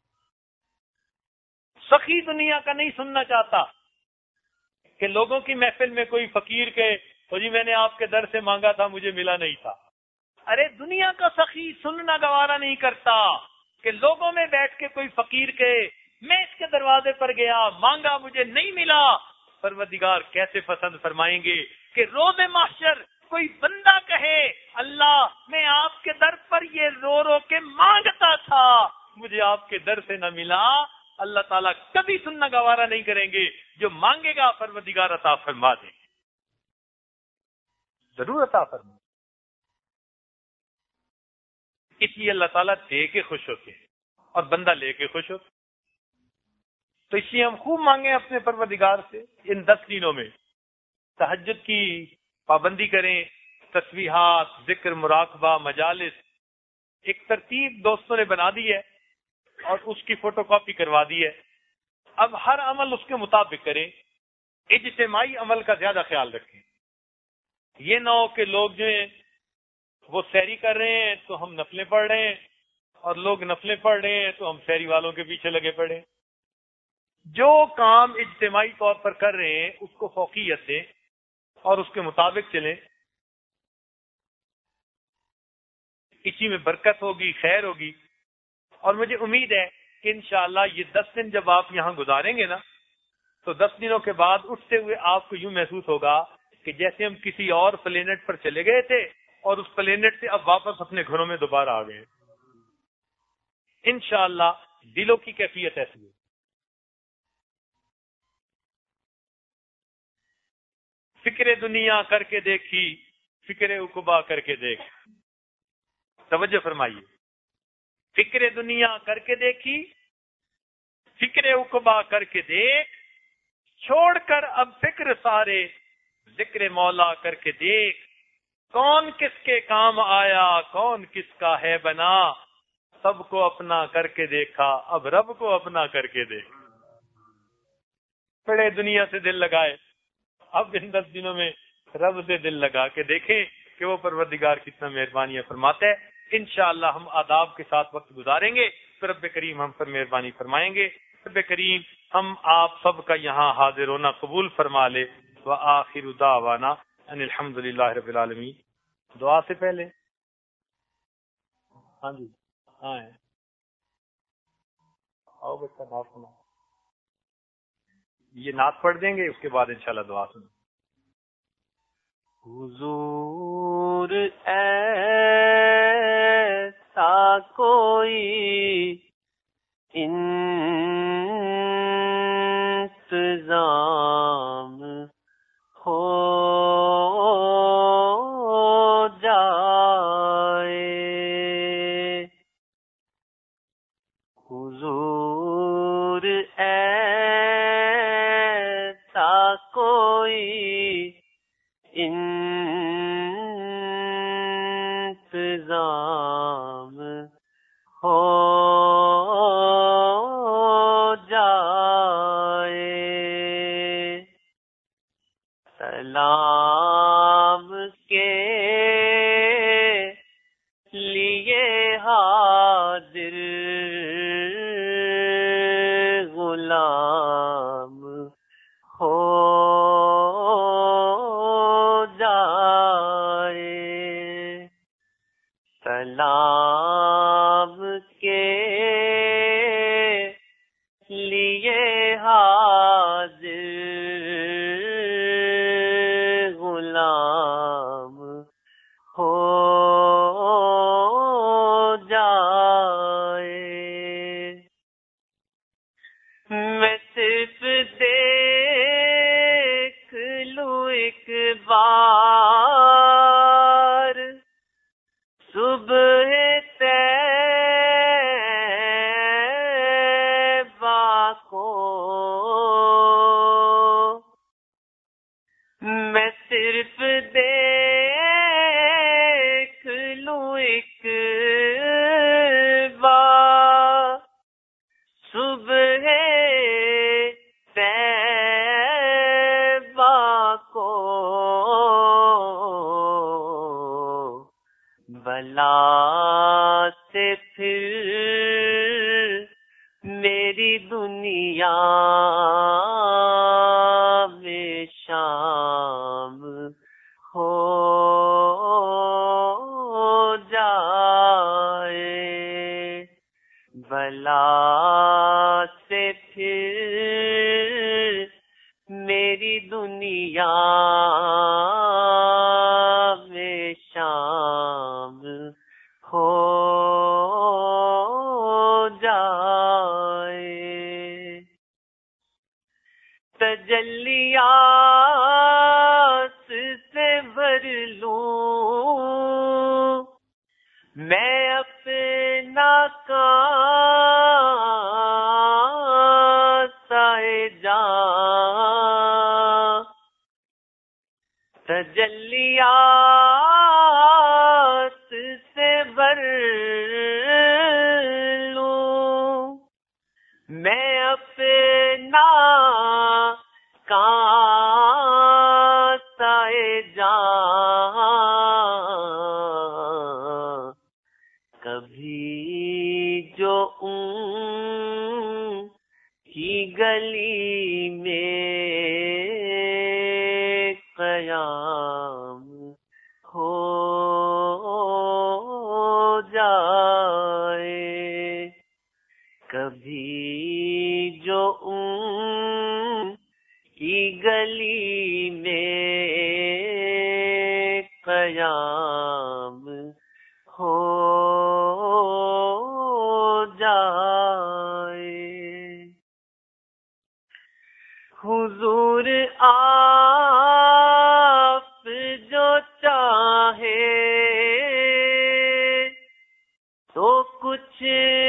سخی دنیا کا نہیں سننا چاہتا کہ لوگوں کی محفل میں کوئی فقیر کے تو جی میں نے آپ کے در سے مانگا تھا مجھے ملا نہیں تھا. ارے دنیا کا سخی سننا گوارا نہیں کرتا کہ لوگوں میں بیٹھ کے کوئی فقیر کے میں اس کے دروازے پر گیا مانگا مجھے نہیں ملا. پروردگار کیسے پسند فرمائیں گے کہ روز محشر کوئی بندہ کہے اللہ میں آپ کے در پر یہ رو رو کے مانگتا تھا مجھے آپ کے در سے نہ ملا. اللہ تعالیٰ کبھی سننا گوارا نہیں کریں گے. جو مانگے گا پروردگار عطا فرما دیں گے, ضرور عطا فرما. اس لیے اللہ تعالیٰ دے کے خوش ہوتے ہیں اور بندہ لے کے خوش ہوتا. تو اس لیے ہم خوب مانگیں اپنے پروردگار سے. ان دس دنوں میں تہجد کی پابندی کریں, تسبیحات, ذکر, مراقبہ, مجالس. ایک ترتیب دوستوں نے بنا دی ہے اور اس کی فوٹو کاپی کروا دی ہے. اب ہر عمل اس کے مطابق کریں, اجتماعی عمل کا زیادہ خیال رکھیں. یہ نہ ہو کہ لوگ جو ہیں وہ سحری کر رہے ہیں تو ہم نفلیں پڑھ رہے ہیں اور لوگ نفلیں پڑھ رہے ہیں تو ہم سحری والوں کے پیچھے لگے پڑے. جو کام اجتماعی طور پر کر رہے ہیں اس کو فوقیت دیں اور اس کے مطابق چلیں. اسی میں برکت ہوگی, خیر ہوگی. اور مجھے امید ہے کہ انشاءاللہ یہ دس دن جب آپ یہاں گزاریں گے نا تو دس دنوں کے بعد اٹھتے ہوئے آپ کو یوں محسوس ہوگا کہ جیسے ہم کسی اور پلینٹ پر چلے گئے تھے اور اس پلینٹ سے اب واپس اپنے گھروں میں دوبارہ آ گئے. انشاءاللہ دلوں کی کیفیت ایسی ہے. فکر دنیا کر کے دیکھی, فکر عقبا کر کے دیکھ. توجہ فرمائیے. فکر دنیا کر کے دیکھی, فکر عقبا کر کے دیکھ, چھوڑ کر اب فکر سارے, ذکر مولا کر کے دیکھ. کون کس کے کام آیا, کون کس کا ہے بنا, سب کو اپنا کر کے دیکھا, اب رب کو اپنا کر کے دیکھ. بڑے دنیا سے دل لگائے, اب ان دس دنوں میں رب سے دل لگا کے دیکھیں کہ وہ پروردگار کتنا مہربانی فرماتا ہے. انشاءاللہ ہم آداب کے ساتھ وقت گزاریں گے تو رب کریم ہم پر مہربانی فرمائیں گے. رب کریم ہم آپ سب کا یہاں حاضر ہونا قبول فرما لے. وآخر دعوانا ان الحمدللہ رب العالمین. دعا سے پہلے ہاں جی ہاں آؤ بچہ نعت سنا. یہ نعت پڑھ دیں گے, اس کے بعد انشاءاللہ دعا سنیں. حضور ایسا کوئی انتظام ہو جائے, حضور ایسا کوئی انتظام ہو جائے. سلام کے لیے حاضر غلام ہو سلام کے لیے حاضر غلام ہو جائے. میں صرف دیکھ لوں ایک بار صبح طیبہ کو, میں صرف دیکھ لوں ایک بار صبح طیبہ کو, بلا میری دنیا میں شامل ہو جائے، تجلیات سے بھر لوں میں اپنا کاسہ جاں، تجلیات سے بھر لوں میں اپنا کاسہ جاں، کبھی جو ان کی گلی میں قیام ہو جائے، کبھی جو ان کی گلی میں قیام ہو جائے، حضور آپ جو چاہے تو کچھ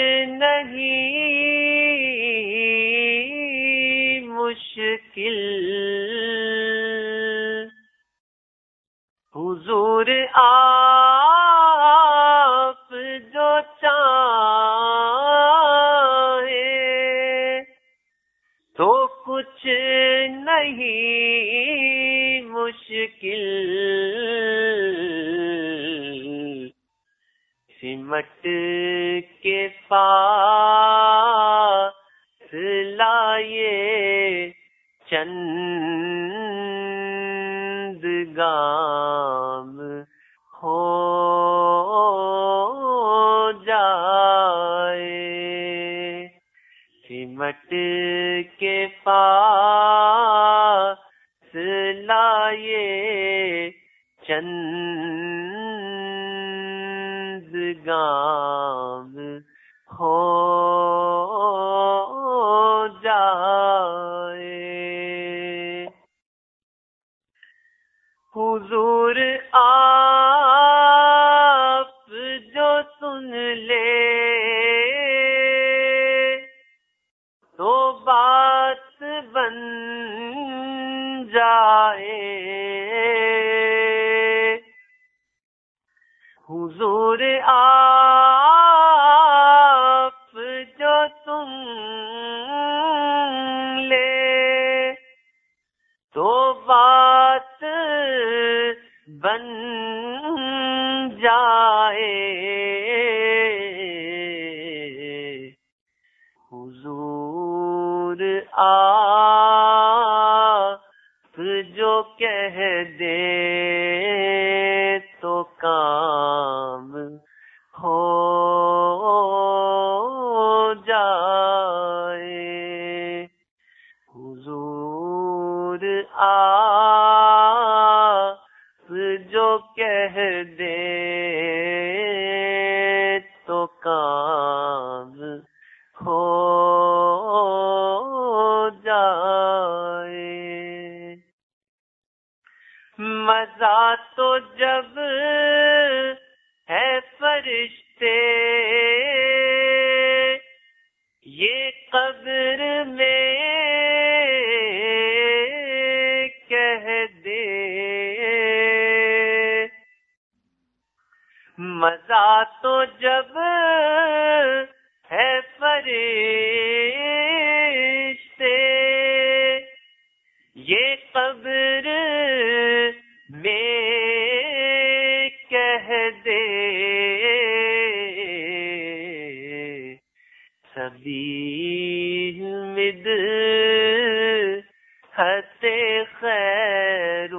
نہیں مشکل، حضور آپ جو چاہے تو کچھ نہیں مشکل، سمٹ کے پاس لائے چند گام ہو جائے، سمٹ کے پاس لائے چند گام ہو جائے، حضور آپ جو سن لے تو بات بن جائے، حضور آپ جو سن لے تو بات بن جائے، حضور آپ جو کہہ دے تو کام ہو جائے، حضور آپ جو کہہ دے تو کام ہو جائے، مزہ تو جب ہے فرشتے یہ قبر میں کہہ دے، مزہ تو جب ہے فرشتے یہ قبر میں کہہ دے، سبیل مد ہتے خیر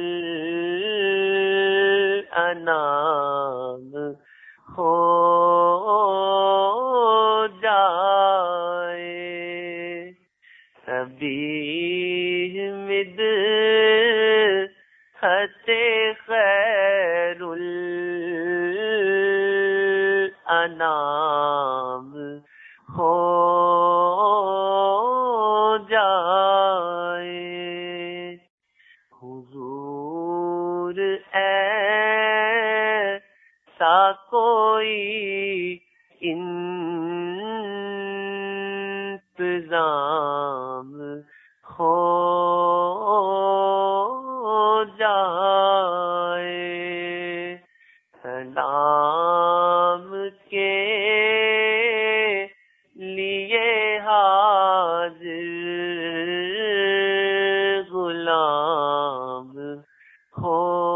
الانام ہو جائے، ابھی مد ہتے خیر الانام ہو جائے حضور ایسا کوئی انتظام ہو جائے سلام کے لیے حاضر غلام ہو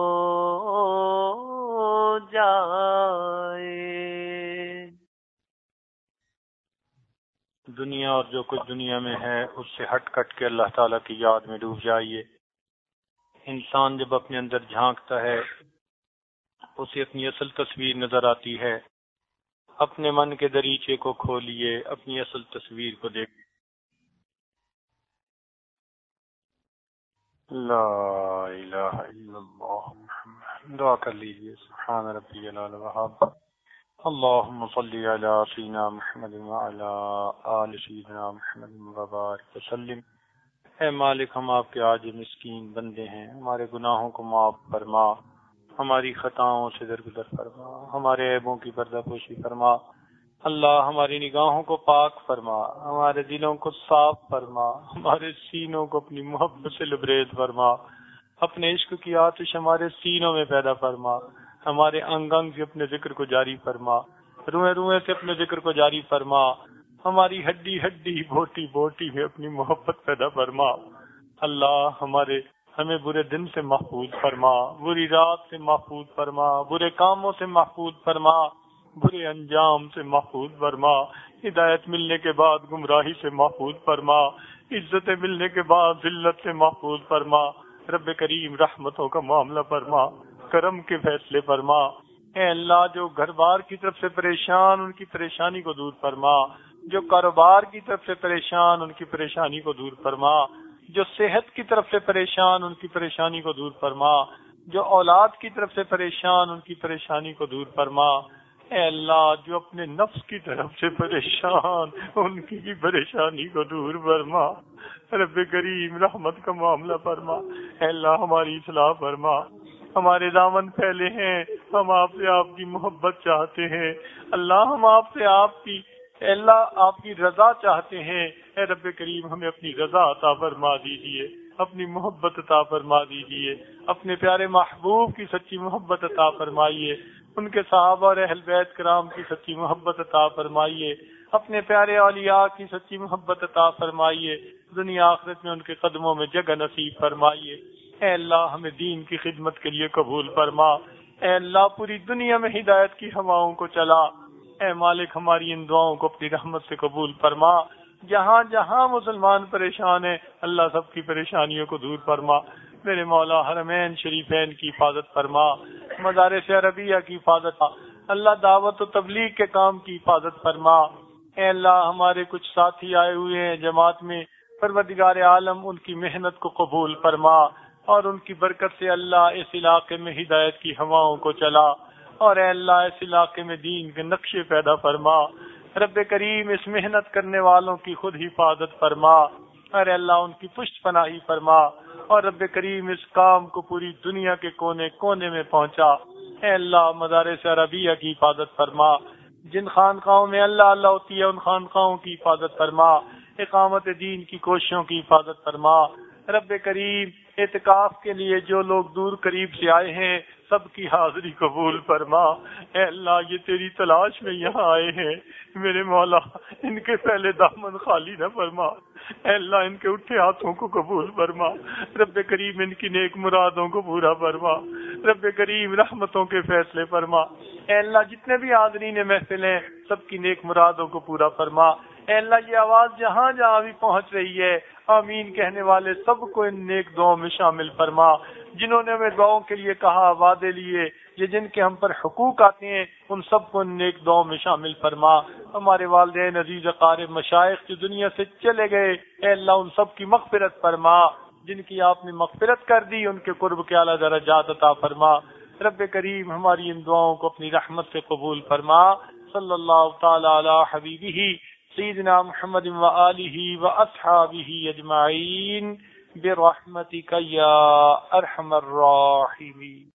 جائے. دنیا اور جو کچھ دنیا میں ہے اس سے ہٹ کٹ کے اللہ تعالیٰ کی یاد میں ڈوب جائیے. انسان جب اپنے اندر جھانکتا ہے اسے اپنی اصل تصویر نظر آتی ہے. اپنے من کے دریچے کو کھولیے, اپنی اصل تصویر کو دیکھیں. لا الہ الا اللہ محمد. دعا کر لیجئے. سبحان ربی العلی الوہاب. اللہم صلی علی سیدنا محمد وعلی آل سیدنا محمد وبارک وسلم. اے مالک, ہم آپ کے عاجز مسکین بندے ہیں, ہمارے گناہوں کو معاف فرما, ہماری خطاؤں سے درگزر فرما, ہمارے عیبوں کی پردہ پوشی فرما. اللہ ہماری نگاہوں کو پاک فرما, ہمارے دلوں کو صاف فرما, ہمارے سینوں کو اپنی محبت سے لبریز فرما. اپنے عشق کی آتش ہمارے سینوں میں پیدا فرما, ہمارے انگ انگ سے اپنے ذکر کو جاری فرما, روئے روئے سے اپنے ذکر کو جاری فرما. ہماری ہڈی ہڈی بوٹی بوٹی میں اپنی محبت پیدا فرما. اللہ ہمارے ہمیں برے دن سے محفوظ فرما, بری رات سے محفوظ فرما, برے کاموں سے محفوظ فرما, برے انجام سے محفوظ فرما. ہدایت ملنے کے بعد گمراہی سے محفوظ فرما, عزت ملنے کے بعد ذلت سے محفوظ فرما. رب کریم رحمتوں کا معاملہ فرما, کرم کے فیصلے فرما. اے اللہ جو گھر بار کی طرف سے پریشان ان کی پریشانی کو دور فرما, جو کاروبار کی طرف سے پریشان ان کی پریشانی کو دور فرما, جو صحت کی طرف سے پریشان ان کی پریشانی کو دور فرما, جو اولاد کی طرف سے پریشان ان کی پریشانی کو دور فرما. اے اللہ جو اپنے نفس کی طرف سے پریشان ان کی پریشانی کو دور فرما. رب کریم رحمت کا معاملہ فرما. اے اللہ ہماری اصلاح فرما. ہمارے دامن پھیلے ہیں, ہم آپ سے آپ کی محبت چاہتے ہیں. اللہ ہم آپ سے آپ کی اے اللہ آپ کی رضا چاہتے ہیں. اے رب کریم ہمیں اپنی رضا عطا فرما دیجیے, اپنی محبت عطا فرما دیجیے, اپنے پیارے محبوب کی سچی محبت عطا فرمائیے, ان کے صحابہ اور اہل بیت کرام کی سچی محبت عطا فرمائیے, اپنے پیارے اولیاء کی سچی محبت عطا فرمائیے, دنیا آخرت میں ان کے قدموں میں جگہ نصیب فرمائیے. اے اللہ ہمیں دین کی خدمت کے لیے قبول فرما. اے اللہ پوری دنیا میں ہدایت کی ہواؤں کو چلا. اے مالک ہماری ان دعاؤں کو اپنی رحمت سے قبول فرما. جہاں جہاں مسلمان پریشان ہیں اللہ سب کی پریشانیوں کو دور فرما. میرے مولا حرمین شریفین کی حفاظت فرما, مدارس عربیہ کی حفاظت, اللہ دعوت و تبلیغ کے کام کی حفاظت فرما. اے اللہ ہمارے کچھ ساتھی آئے ہوئے ہیں جماعت میں, پروردگار عالم ان کی محنت کو قبول فرما اور ان کی برکت سے اللہ اس علاقے میں ہدایت کی ہواؤں کو چلا, اور اے اللہ اس علاقے میں دین کے نقشے پیدا فرما. رب کریم اس محنت کرنے والوں کی خود حفاظت فرما, ارے اللہ ان کی پشت پناہی فرما, اور رب کریم اس کام کو پوری دنیا کے کونے کونے میں پہنچا. اے اللہ مدارس عربیہ کی حفاظت فرما, جن خانقاہوں میں اللہ اللہ ہوتی ہے ان خانقاہوں کی حفاظت فرما, اقامت دین کی کوششوں کی حفاظت فرما. رب کریم اعتکاف کے لیے جو لوگ دور قریب سے آئے ہیں سب کی حاضری قبول فرما. اے اللہ یہ تیری تلاش میں یہاں آئے ہیں, میرے مولا ان کے پہلے دامن خالی نہ فرما. اے اللہ ان کے اٹھے ہاتھوں کو قبول فرما. رب کریم ان کی نیک مرادوں کو پورا فرما. رب کریم رحمتوں کے فیصلے فرما. اے اللہ جتنے بھی حاضرین محفل ہیں سب کی نیک مرادوں کو پورا فرما. اے اللہ یہ آواز جہاں جہاں بھی پہنچ رہی ہے آمین کہنے والے سب کو ان نیک دعاؤں میں شامل فرما، جنہوں نے ہمیں دعاؤں کے لیے کہا، وعدے لیے، یہ جن کے ہم پر حقوق آتے ہیں، ان سب کو ان نیک دعاؤں میں شامل فرما۔ ہمارے والدین عزیز اقارب مشائخ جو دنیا سے چلے گئے، اے اللہ ان سب کی مغفرت فرما، جن کی آپ نے مغفرت کر دی ان کے قرب کے اعلیٰ درجات عطا فرما۔ رب کریم ہماری ان دعاؤں کو اپنی رحمت سے قبول فرما۔ صلی اللہ تعالی علی حبیبہ سیدنا محمد و آلہ و اصحابہ اجمعین برحمتک یا ارحم الراحمین۔